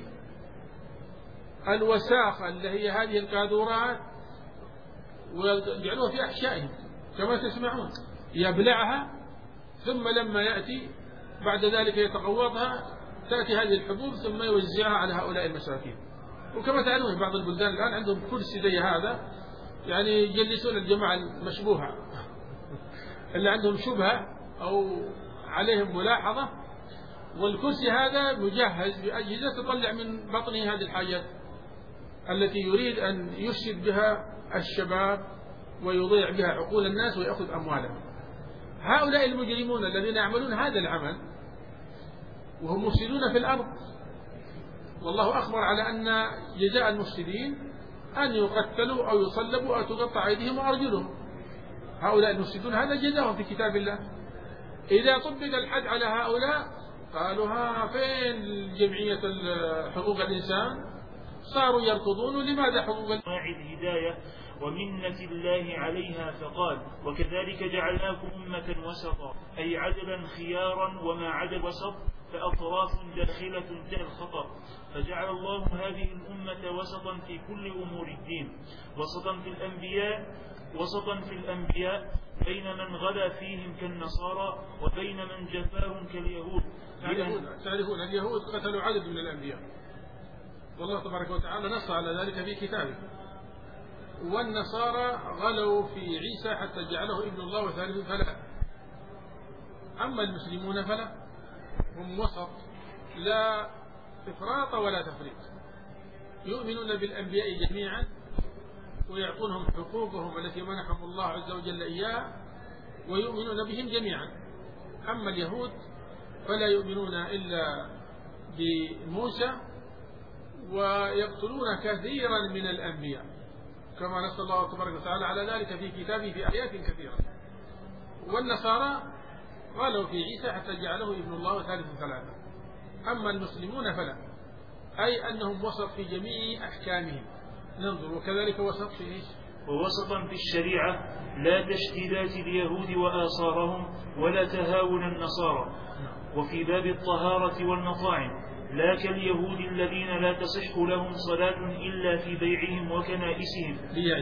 الوساخة اللي هي هذه القاذورات ويجعلوها في أحشائهم كما تسمعون، يبلعها ثم لما يأتي بعد ذلك يتقوضها تأتي هذه الحبوب ثم يوزعها على هؤلاء المساكين. وكما تعلمون بعض البلدان الآن عندهم كرسي زي هذا، يعني يجلسون الجماعة المشبوهة اللي عندهم شبهة أو عليهم ملاحظة، والكرسي هذا مجهز بأجهزة تطلع من بطنه هذه الحاجات التي يريد أن يفسد بها الشباب ويضيع بها عقول الناس ويأخذ أموالهم. هؤلاء المجرمون الذين يعملون هذا العمل وهم مفسدون في الأرض، والله أخبر على أن جزاء المفسدين أن يقتلوا أو يصلبوا أو تقطع أيديهم وأرجلهم. هؤلاء المفسدون هذا جزاهم في كتاب الله. إذا طبق الحد على هؤلاء قالوا ها فين جمعية حقوق الإنسان؟ صاروا يركضون لماذا حقوق الهداية ومنة الله عليها، فقال وكذلك جعلناكم أمة وسطا أي عدلا خيارا، وما عدا الوسط فأطراف داخلة تحت الخطر، فجعل الله هذه الأمة وسطا في كل أمور الدين، وسطا في الأنبياء بين من غلا فيهم كالنصارى وبين من جفاهم كاليهود. تعرفون اليهود قتلوا عدد من الأنبياء والله تبارك وتعالى نص على ذلك في كتابه، والنصارى غلوا في عيسى حتى جعله ابن الله وثالث ثلاثة. أما المسلمون فلا، هم وسط لا إفراط ولا تفريط، يؤمنون بالأنبياء جميعا ويعطونهم حقوقهم التي منحهم الله عز وجل إياها ويؤمنون بهم جميعا. أما اليهود فلا يؤمنون إلا بموسى ويقتلون كثيرا من الأنبياء كما نص الله تبارك وتعالى على ذلك في كتابه في آيات كثيرة. والنصارى قالوا في عيسى حتى جعله ابن الله وثالث ثلاثة. أما المسلمون فلا، أي أنهم وسط في جميع أحكامهم. ننظر وكذلك وسط في إيش؟ ووسطا في الشريعة لا تشديدات اليهود وآثارهم ولا تهاون النصارى. وفي باب الطهارة والمطاعم لا كاليهود الذين لا تصح لهم صلاة إلا في بيعهم وكنائسهم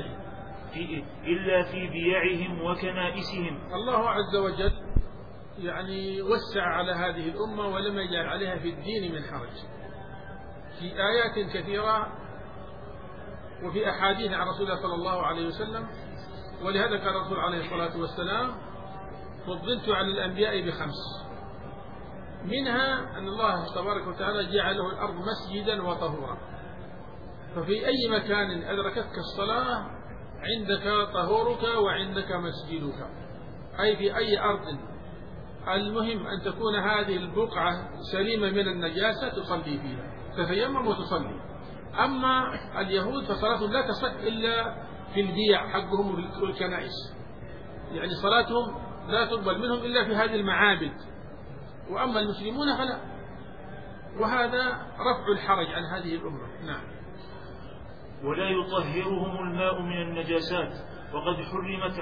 إلا في بيعهم وكنائسهم. الله عز وجل يعني وسع على هذه الأمة ولم يجعل عليها في الدين من حرج في آيات كثيرة وفي أحاديث عن رسول الله صلى الله عليه وسلم. ولهذا قال الرسول عليه الصلاة والسلام: فضلت على الأنبياء ب5، منها أن الله تبارك وتعالى جعله الأرض مسجدا وطهورا، ففي أي مكان أدركتك الصلاة عندك طهورك وعندك مسجدك، أي في أي أرض. المهم أن تكون هذه البقعة سليمة من النجاسة تصلي فيها، تتيمم وتصلي. أما اليهود فصلاتهم لا تصح إلا في البيع حقهم والكنائس، يعني صلاتهم لا تقبل منهم إلا في هذه المعابد، وأما المسلمون فلا. وهذا رفع الحرج عن هذه الأمة. نعم. ولا يطهرهم الماء من النجاسات، وقد حرمت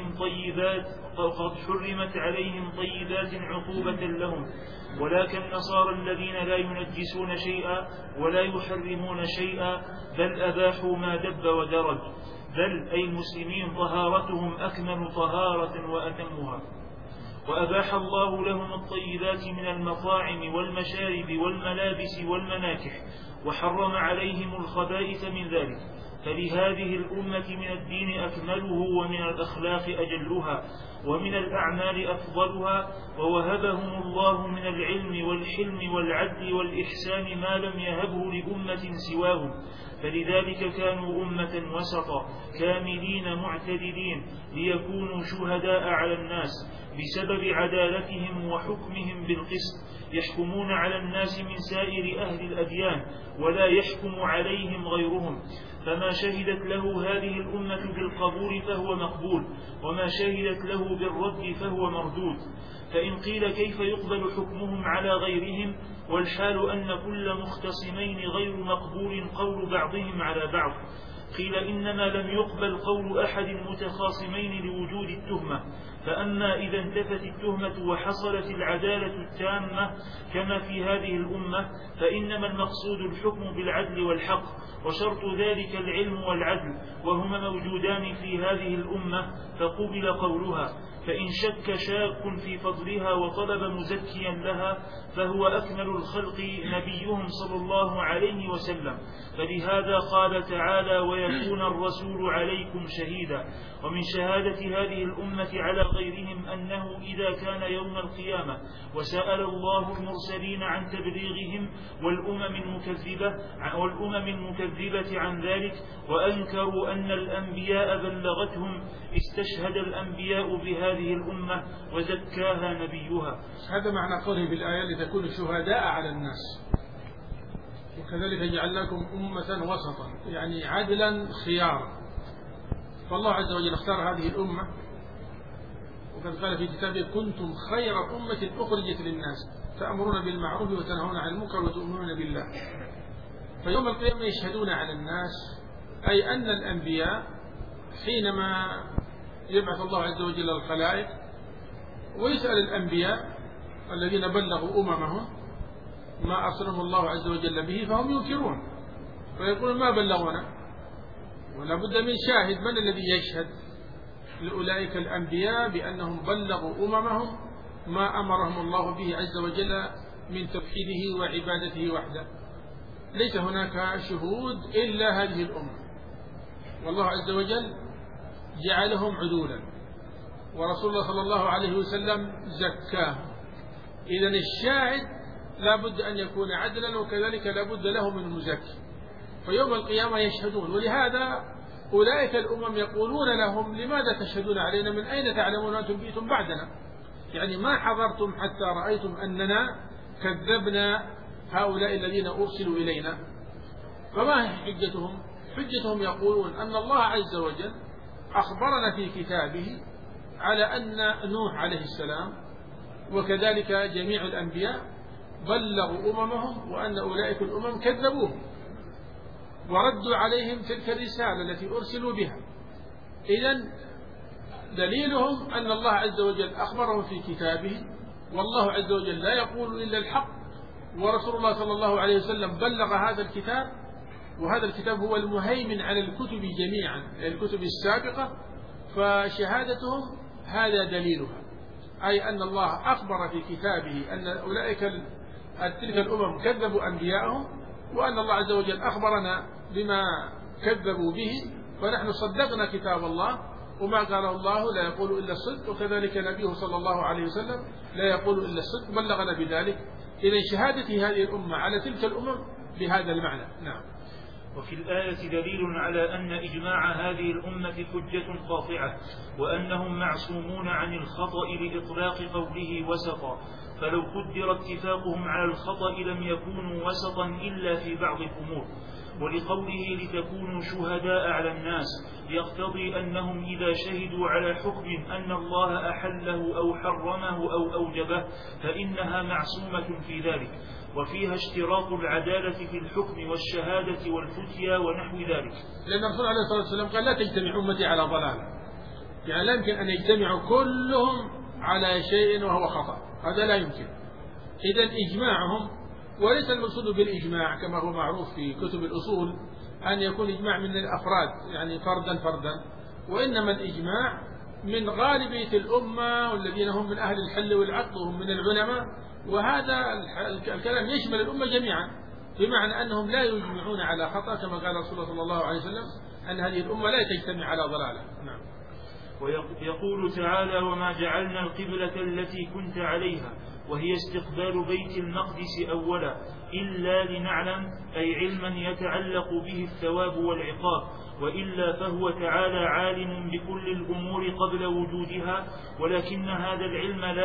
عليهم طيبات عقوبة لهم، ولكن النصارى الذين لا ينجسون شيئا ولا يحرمون شيئا، بل أباحوا ما دب ودرج، بل أي المسلمين طهارتهم أكمل طهارة وأتمها. وأباح الله لهم الطيبات من المطاعم والمشارب والملابس والمناكح، وحرم عليهم الخبائث من ذلك. فلهذه الأمة من الدين أكمله، ومن الأخلاق أجلها، ومن الأعمال أفضلها، ووهبهم الله من العلم والحلم والعدل والإحسان ما لم يهبه لأمة سواهم. فلذلك كانوا أمة وسطا كاملين معتدلين، ليكونوا شهداء على الناس بسبب عدالتهم وحكمهم بالقسط، يحكمون على الناس من سائر أهل الأديان، ولا يحكم عليهم غيرهم. فما شهدت له هذه الأمة بالقبول فهو مقبول، وما شهدت له بالرد فهو مردود. فإن قيل كيف يقبل حكمهم على غيرهم، والحال أن كل مختصمين غير مقبول قول بعضهم على بعض، قيل إنما لم يقبل قول أحد المتخاصمين لوجود التهمة. فأما إذا انتفت التهمة وحصلت العدالة التامة كما في هذه الأمة، فإنما المقصود الحكم بالعدل والحق، وشرط ذلك العلم والعدل، وهما موجودان في هذه الأمة، فقبل قولها. فإن شك شاك في فضلها وطلب مزكيا لها، فهو أكمل الخلق نبيهم صلى الله عليه وسلم. فلهذا قال تعالى: ويكون الرسول عليكم شهيدا. ومن شهادة هذه الأمة على غيرهم أنه إذا كان يوم القيامة وسأل الله المرسلين عن تبليغهم والأمم المكذبة عن ذلك، وأنكروا أن الأنبياء بلغتهم، استشهد الأنبياء بهذه الأمة وزكاها نبيها. هذا معنى قوله بالآية: لتكونوا شهداء على الناس، وكذلك جعلناكم أمة وسطا، يعني عدلا خيارا. فالله عز وجل اختار هذه الأمة، وقد قال في كتابه: كنتم خير أمة أخرجت للناس تأمرون بالمعروف وتنهون عن المنكر وتؤمنون بالله. فيوم القيامة يشهدون على الناس، أي أن الأنبياء حينما يبعث الله عز وجل الخلائق ويسأل الأنبياء الذين بلغوا أممهم ما أرسلهم الله عز وجل به، فهم ينكرون ويقولون ما بلغونا، ولا بد من شاهد. من الذي يشهد لأولئك الأنبياء بأنهم بلغوا أممهم ما أمرهم الله به عز وجل من توحيده وعبادته وحده؟ ليس هناك شهود إلا هذه الأمة، والله عز وجل جعلهم عدولا، ورسول الله صلى الله عليه وسلم زكاهم. إذن الشاهد لا بد أن يكون عدلا، وكذلك لا بد له من مزكي. فيوم القيامة يشهدون. ولهذا أولئك الأمم يقولون لهم: لماذا تشهدون علينا؟ من أين تعلمون أنتم جئتم بعدنا؟ يعني ما حضرتم حتى رأيتم أننا كذبنا هؤلاء الذين أرسلوا إلينا. فما هي حجتهم؟ حجتهم يقولون أن الله عز وجل أخبرنا في كتابه على أن نوح عليه السلام وكذلك جميع الأنبياء بلغوا أممهم، وأن أولئك الأمم كذبوهم وردوا عليهم تلك الرسالة التي أرسلوا بها. إذن دليلهم أن الله عز وجل أخبرهم في كتابه، والله عز وجل لا يقول إلا الحق، ورسول الله صلى الله عليه وسلم بلغ هذا الكتاب، وهذا الكتاب هو المهيمن على الكتب جميعا، الكتب السابقة، فشهادتهم هذا دليلها، أي أن الله أخبر في كتابه أن أولئك تلك الأمم كذبوا أنبياءهم، وأن الله عز وجل أخبرنا بما كذبوا به، فنحن صدقنا كتاب الله، وما قاله الله لا يقول إلا الصدق، وكذلك نبيه صلى الله عليه وسلم لا يقول إلا الصدق، بلغنا بذلك. إذن شهادة هذه الأمة على تلك الأمم بهذا المعنى. نعم. وفي الآية دليل على أن إجماع هذه الأمة حجة قاطعة، وأنهم معصومون عن الخطأ لإطلاق قوله وسطا، فلو قدر اتفاقهم على الخطأ لم يكونوا وسطا إلا في بعض الأمور. ولقوله لتكونوا شهداء على الناس يقتضي أنهم إذا شهدوا على حكم أن الله أحله أو حرمه أو أوجبه فإنها معصومة في ذلك، وفيها اشتراط العدالة في الحكم والشهادة والفتيا ونحو ذلك. لأن الرسول عليه الصلاة والسلام قال لا تجتمع أمتي على ضلال، يعني لا يمكن أن يجتمعوا كلهم على شيء وهو خطأ، هذا لا يمكن. إذن إجماعهم، وليس المقصود بالإجماع كما هو معروف في كتب الأصول أن يكون إجماع من الأفراد يعني فردا، وإنما الإجماع من غالبية الأمة والذين هم من أهل الحل والعقد وهم من العلماء، وهذا الكلام يشمل الأمة جميعا، بمعنى أنهم لا يجمعون على خطأ، كما قال رسول الله صلى الله عليه وسلم أن هذه الأمة لا تجتمع على ضلالة. نعم. ويقول تعالى وما جعلنا القبلة التي كنت عليها وهي استقبال بيت المقدس أولا إلا لنعلم، أي علما يتعلق به الثواب والعقاب، وإلا فهو تعالى عالم بكل الأمور قبل وجودها، ولكن هذا العلم لا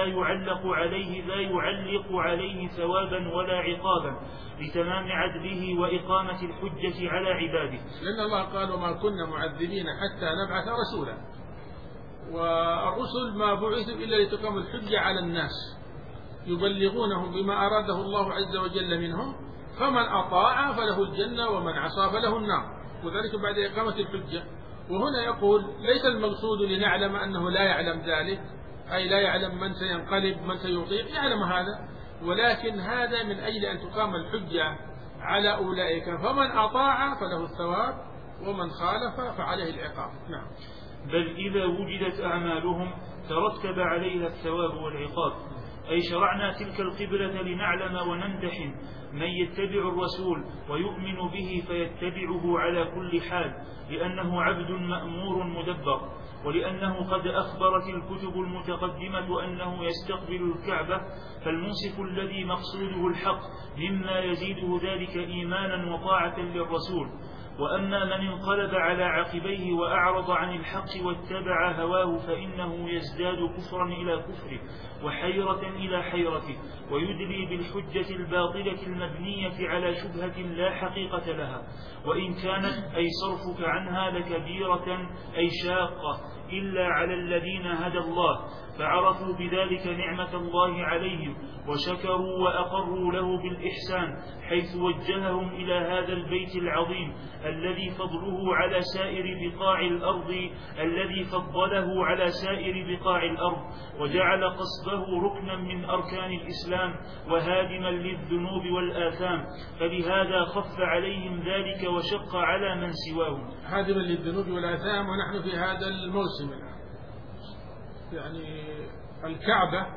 يعلق عليه ثوابا ولا عقابا لتمام عدله وإقامة الحجة على عباده. لأن الله قال وما كنا معذبين حتى نبعث رسولا، والرسل ما بعثوا إلا لتقام الحجة على الناس، يبلغونهم بما أراده الله عز وجل منهم، فمن أطاع فله الجنة ومن عصى فله النار، وذلك بعد إقامة الحجة. وهنا يقول ليس المقصود لنعلم أنه لا يعلم ذلك، أي لا يعلم من سينقلب من سيطيع، يعلم هذا، ولكن هذا من أجل أن تقام الحجة على أولئك، فمن أطاع فله الثواب ومن خالف فعليه العقاب. نعم. بل إذا وجدت أعمالهم ترتب عليها الثواب والعقاب، أي شرعنا تلك القبلة لنعلم ونمتحن من يتبع الرسول ويؤمن به فيتبعه على كل حال، لأنه عبد مأمور مدبر، ولأنه قد أخبرت الكتب المتقدمة أنه يستقبل الكعبة، فالمنصف الذي مقصوده الحق مما يزيده ذلك إيمانا وطاعة للرسول. وأما من انقلب على عقبيه وأعرض عن الحق واتبع هواه فإنه يزداد كفرا إلى كفره وحيرة إلى حيرته، ويدلي بالحجة الباطلة المبنية على شبهة لا حقيقة لها، وإن كانت أي صرفك عنها لكبيرة أي شاقة إلا على الذين هدى الله فعرفوا بذلك نعمة الله عليهم وشكروا وأقروا له بالإحسان، حيث وجههم إلى هذا البيت العظيم الذي فضله على سائر بقاع الأرض، الذي فضله على سائر بقاع الأرض وجعل قصده ركنا من أركان الإسلام وهادما للذنوب والآثام، فلهذا خف عليهم ذلك وشق على من سواهم. هادما للذنوب والآثام، ونحن في هذا الموسم الآن، يعني الكعبة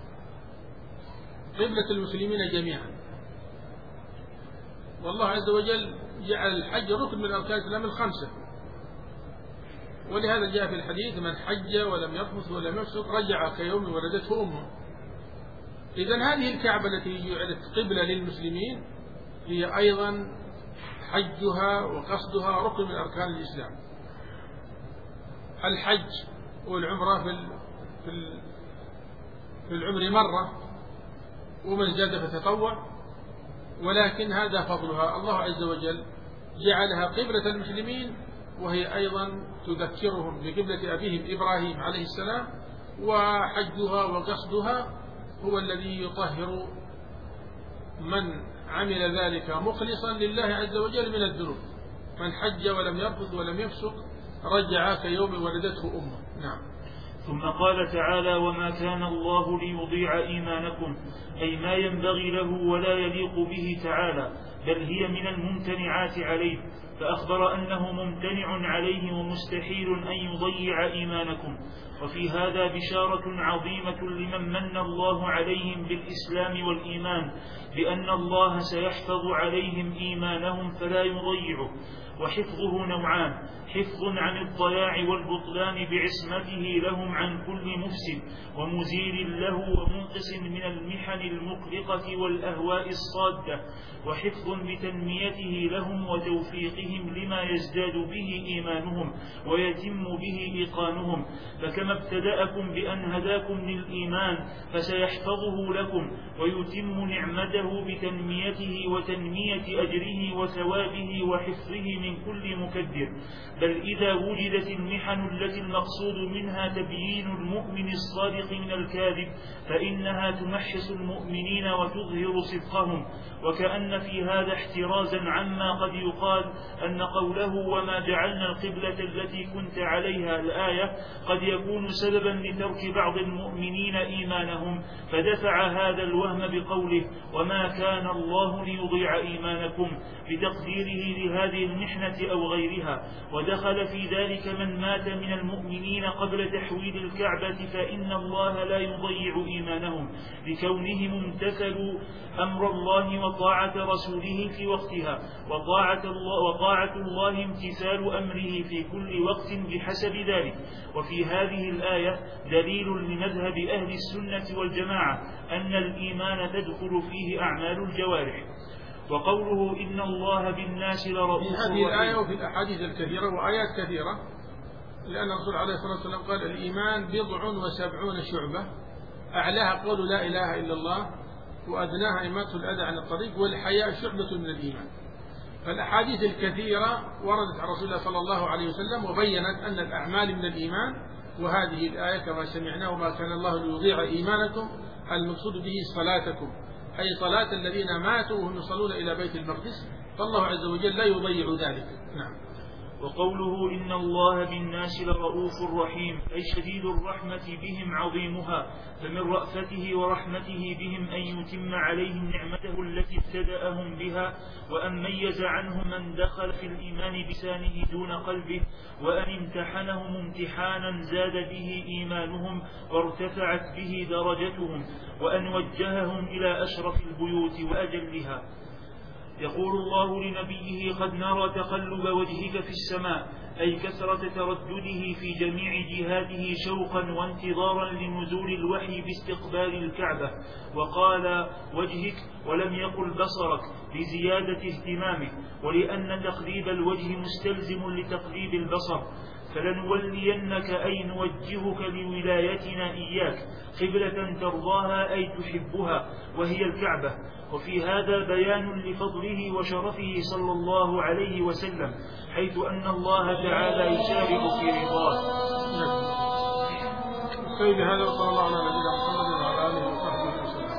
قبلة المسلمين جميعا، والله عز وجل جعل الحج ركن من أركان الإسلام الخمسة، ولهذا جاء في الحديث من حج ولم يرفث ولم يفسق رجع كيوم ولدته أمه. إذن هذه الكعبة التي جعلت قبلة للمسلمين هي أيضا حجها وقصدها ركن من أركان الإسلام. الحج والعمرة في العمر مرة، ومن زاد فتطوع، ولكن هذا فضلها، الله عز وجل جعلها قبلة المسلمين، وهي أيضا تذكرهم بقبلة أبيهم إبراهيم عليه السلام، وحجها وقصدها هو الذي يطهر من عمل ذلك مخلصا لله عز وجل من الذنوب. من حج ولم يرفث ولم يفسق رجع كيوم ولدته أمه. نعم. ثم قال تعالى: وما كان الله ليضيع إيمانكم، أي ما ينبغي له ولا يليق به تعالى، بل هي من الممتنعات عليه، فأخبر أنه ممتنع عليه ومستحيل أن يضيع إيمانكم. وفي هذا بشارة عظيمة لمن من الله عليهم بالإسلام والإيمان، بأن الله سيحفظ عليهم إيمانهم فلا يضيعه. وحفظه نوعان: حفظ عن الضياع والبطلان بعصمته لهم عن كل مفسد ومزيل له ومنقص من المحن المقلقة والأهواء الصادة، وحفظ بتنميته لهم وتوفيقهم لما يزداد به إيمانهم ويتم به إيقانهم. فكما ابتدأكم بأن هداكم للإيمان فسيحفظه لكم ويتم نعمته بتنميته وتنمية أجره وثوابه وحفظه من كل مكدر. بل إذا وجدت المحن التي المقصود منها تبيين المؤمن الصادق من الكاذب فإنها تمحص المؤمنين وتظهر صدقهم. وكأن في هذا احترازا عما قد يقال أن قوله وما جعلنا القبلة التي كنت عليها الآية قد يكون سببا لترك بعض المؤمنين إيمانهم، فدفع هذا الوهم بقوله وما كان الله ليضيع إيمانكم بتقديره لهذه المحنة أو غيرها. ودخل في ذلك من مات من المؤمنين قبل تحويل الكعبة فإن الله لا يضيع إيمانهم لكونهم امتثلوا أمر الله وطاعة رسوله في وقتها، وطاعة الله امتثال أمره في كل وقت بحسب ذلك. وفي هذه الآية دليل لمذهب أهل السنة والجماعة أن الإيمان تدخل فيه أعمال الجوارح. وقوله إن الله بالناس لرؤوف رحيم، في هذه الآية وفي الأحاديث الكثيرة وآيات كثيرة، لأن الرسول عليه الصلاة والسلام قال الإيمان 70 شعبة، أعلاها قول لا إله إلا الله، وأدناها إماطة الأذى عن الطريق، والحياء شعبة من الإيمان. فالأحاديث الكثيرة وردت عن رسول الله صلى الله عليه وسلم وبينت أن الأعمال من الإيمان. وهذه الآية كما سمعناه وما كان الله ليضيع إيمانكم المقصود به صلاتكم، أي صلاة الذين ماتوا وهم يصلون إلى بيت المقدس، فالله عز وجل لا يضيع ذلك. نعم. وقوله إن الله بالناس لرؤوف رحيم، أي شديد الرحمة بهم عظيمها، فمن رأفته ورحمته بهم أن يتم عليهم نعمته التي ابتدأهم بها، وأن ميز عنهم من دخل في الإيمان بلسانه دون قلبه، وأن امتحنهم امتحانا زاد به إيمانهم وارتفعت به درجتهم، وأن وجههم إلى أشرف البيوت وأجلها. يقول الله لنبيه قد نرى تقلب وجهك في السماء، أي كثرة تردده في جميع جهاته شوقا وانتظارا لنزول الوحي باستقبال الكعبة، وقال وجهك ولم يقل بصرك لزيادة اهتمامه، ولأن تقليب الوجه مستلزم لتقليب البصر. فلنولينك أي نوجهك لولايتنا إياك قبلة ترضاها أي تحبها وهي الكعبة. وفي هذا بيان لفضله وشرفه صلى الله عليه وسلم، حيث أن الله تعالى يشارك في رضاه. سيد هذا وصلى الله على نبينا محمد وعلى آله وصحبه وسلم.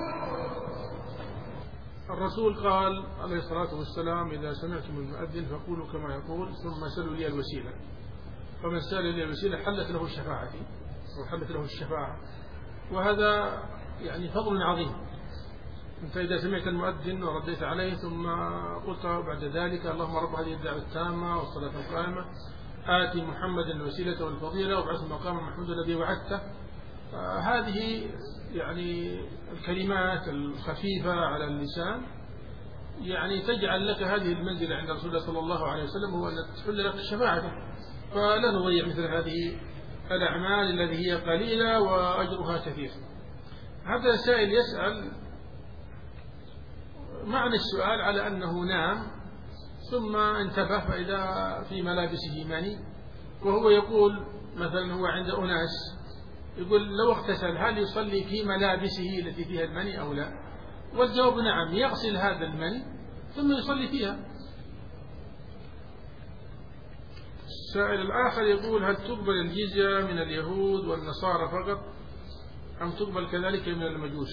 الرسول قال عليه الصلاة والسلام إذا سمعتم المؤذن فقولوا كما يقول ثم سلوا لي الوسيلة، فمن سأل لي الوسيلة حلت له شفاعتي وحلت له الشفاعة. وهذا يعني فضل عظيم. أنت إذا سمعت المؤذن ورديت عليه ثم قلت بعد ذلك اللهم رب هذه الدعوة التامة والصلاة القائمة آتي محمد الوسيلة والفضيلة وابعثه مقاما محمودا الذي وعدته، هذه يعني الكلمات الخفيفة على اللسان يعني تجعل لك هذه المنزلة عند رسول الله صلى الله عليه وسلم، هو أن تحل لك شفاعته. فلا نضيع مثل هذه الأعمال التي هي قليلة وأجرها كثير. هذا سائل يسأل معنى السؤال على أنه نام ثم انتبه فإذا في ملابسه مني، وهو يقول مثلا هو عند أناس يقول لو اغتسل هل يصلي في ملابسه التي فيها المني أو لا؟ والجواب نعم، يغسل هذا المني ثم يصلي فيها. السائل الآخر يقول هل تقبل الجزية من اليهود والنصارى فقط أم تقبل كذلك من المجوس؟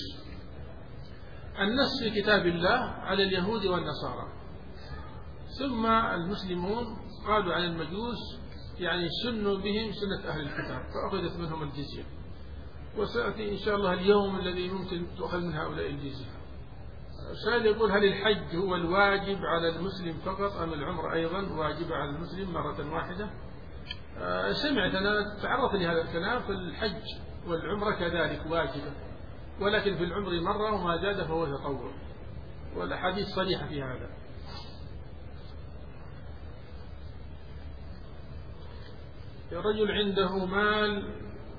النص في كتاب الله على اليهود والنصارى، ثم المسلمون قالوا عن المجوس يعني سنوا بهم سنة أهل الكتاب فأخذت منهم الجزية، وسيأتي إن شاء الله اليوم الذي ممكن تؤخذ من هؤلاء الجزية. السائل يقول: هل الحج هو الواجب على المسلم فقط أم العمرة أيضا واجبة على المسلم مرة واحدة؟ سمعت أنا تعرضت لهذا الكلام، في الحج والعمرة كذلك واجبة، ولكن في العمر مرة وما زاد فهو تطوع، والأحاديث صريحة في هذا. رجل عنده مال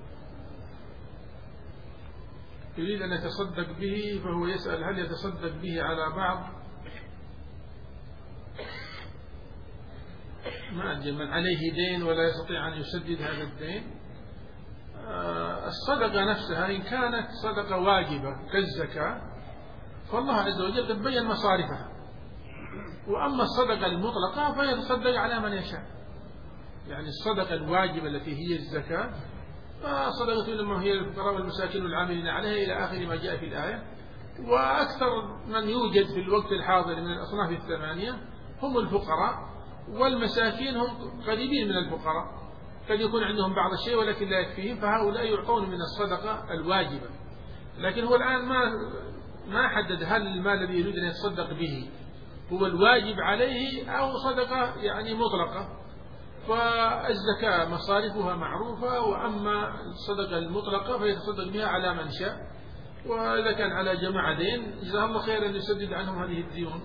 يريد أن يتصدق به، فهو يسأل: هل يتصدق به على بعض ما أدري من عليه دين ولا يستطيع أن يسدد هذا الدين؟ الصدقة نفسها إن كانت صدقة واجبة كالزكاة فالله عز وجل قد بين مصارفها، وأما الصدقة المطلقة فيتصدق على من يشاء. يعني الصدقة الواجبة التي هي الزكاة فصدقة لما هي الفقراء والمساكين والعاملين عليها إلى آخر ما جاء في الآية. وأكثر من يوجد في الوقت الحاضر من الأصناف الثمانية هم الفقراء، والمساكين هم قريبين من الفقراء، قد يكون عندهم بعض الشيء ولكن لا يكفيهم، فهؤلاء يعطون من الصدقة الواجبة. لكن هو الآن ما حدد هل المال الذي يريد أن يتصدق به هو الواجب عليه أو صدقة يعني مطلقة. فالزكاة مصارفها معروفة، وأما الصدقة المطلقة فيتصدق بها على من شاء، وإذا كان على جماعة دين جزاه الله خيرا يسدد عنهم هذه الديون.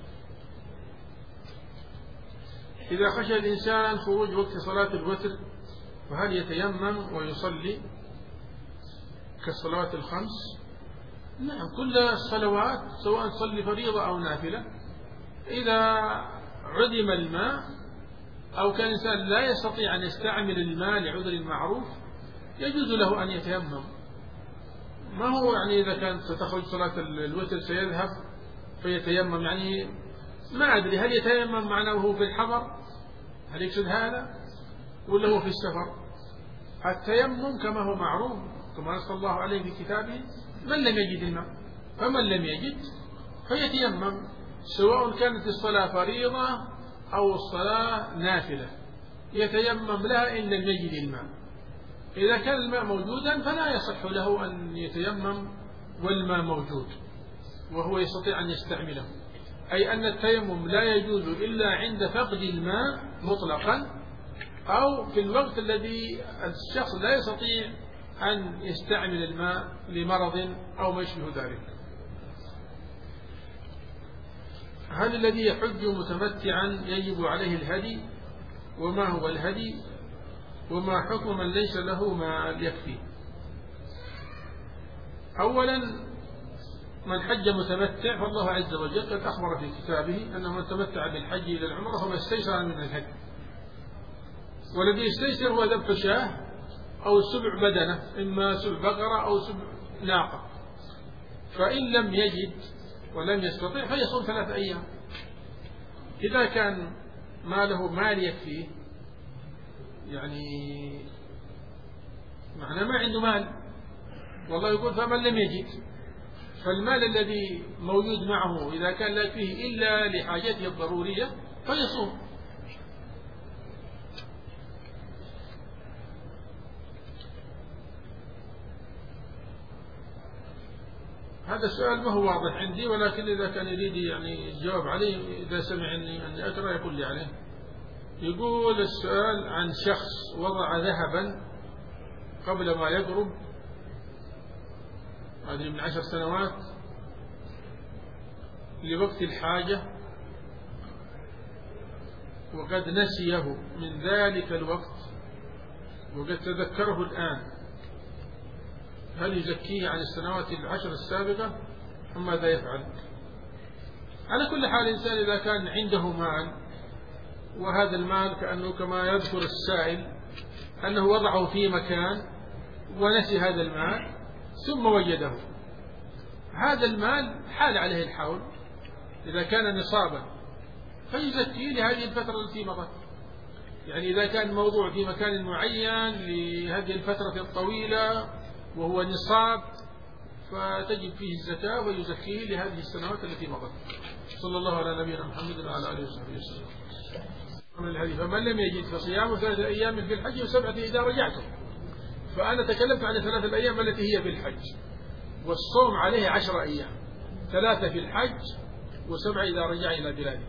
إذا خشى الإنسان خروج وقت صلاة الوتر فهل يتيمم ويصلي كالصلوات الخمس؟ نعم، كل الصلوات سواء صلي فريضة أو نافلة إذا عدم الماء أو كان الإنسان لا يستطيع أن يستعمل الماء لعذر معروف يجوز له أن يتيمم. ما هو يعني إذا كانت ستخرج صلاة الوتر سيذهب فيتيمم، يعني ما أدري هل يتيمم معناه هو في الحضر، هل يقصد هذا ولا هو في السفر؟ التيمم كما هو معروف كما نص الله عليه في كتابه: من لم يجد الماء، فمن لم يجد فيتيمم، سواء كانت الصلاة فريضة أو الصلاة نافلة يتيمم لها إن لم يجد الماء. إذا كان الماء موجودا فلا يصح له أن يتيمم والماء موجود وهو يستطيع أن يستعمله، أي أن التيمم لا يجوز إلا عند فقد الماء مطلقا، أو في الوقت الذي الشخص لا يستطيع أن يستعمل الماء لمرض أو ما يشبه ذلك. هل الذي يحج متمتعا يجب عليه الهدي؟ وما هو الهدي؟ وما حكم من ليس له ما يكفي؟ أولا، من حج متمتع فالله عز وجل قد أخبر في كتابه أنه من تمتع بالحج إلى العمرة فما استيسر من الهدي، والذي يستيسر هو ذبح شاة أو سبع بدنة، إما سبع بقرة أو سبع ناقة. فإن لم يجد ولم يستطيع فيصوم 3 أيام. إذا كان ما له مال يكفيه، يعني معنى ما عنده مال، والله يقول: فمن لم يجد، فالمال الذي موجود معه إذا كان لا يكفيه إلا لحاجته الضرورية فيصوم. هذا السؤال ما هو واضح عندي، ولكن إذا كان يريد يعني الجواب عليه إذا سمعني أني أقرأ يقول لي عليه. يقول السؤال عن شخص وضع ذهبا قبل ما يقرب، هذه من 10 سنوات، لوقت الحاجة، وقد نسيه من ذلك الوقت وقد تذكره الآن، هل يزكيه عن السنوات 10 السابقة أم ماذا يفعل؟ على كل حال، الإنسان إذا كان عنده مال وهذا المال كأنه كما يذكر السائل أنه وضعه في مكان ونسي هذا المال ثم وجده، هذا المال حال عليه الحول إذا كان نصابا فيزكيه لهذه الفترة التي مضت. يعني إذا كان موضوع في مكان معين لهذه الفترة الطويلة وهو نصاب فتجب فيه الزكاة ويزكيه لهذه السنوات التي مضت. صلى الله على نبينا محمد وعلى آله وصحبه وسلم. من الحديث فمن لم يجد فصيام 3 أيام في الحج و7 إذا رجعتم. فأنا تكلمت عن 3 الأيام التي هي في الحج، والصوم عليه 10 أيام، 3 في الحج و7 إذا رجع إلى بلاده.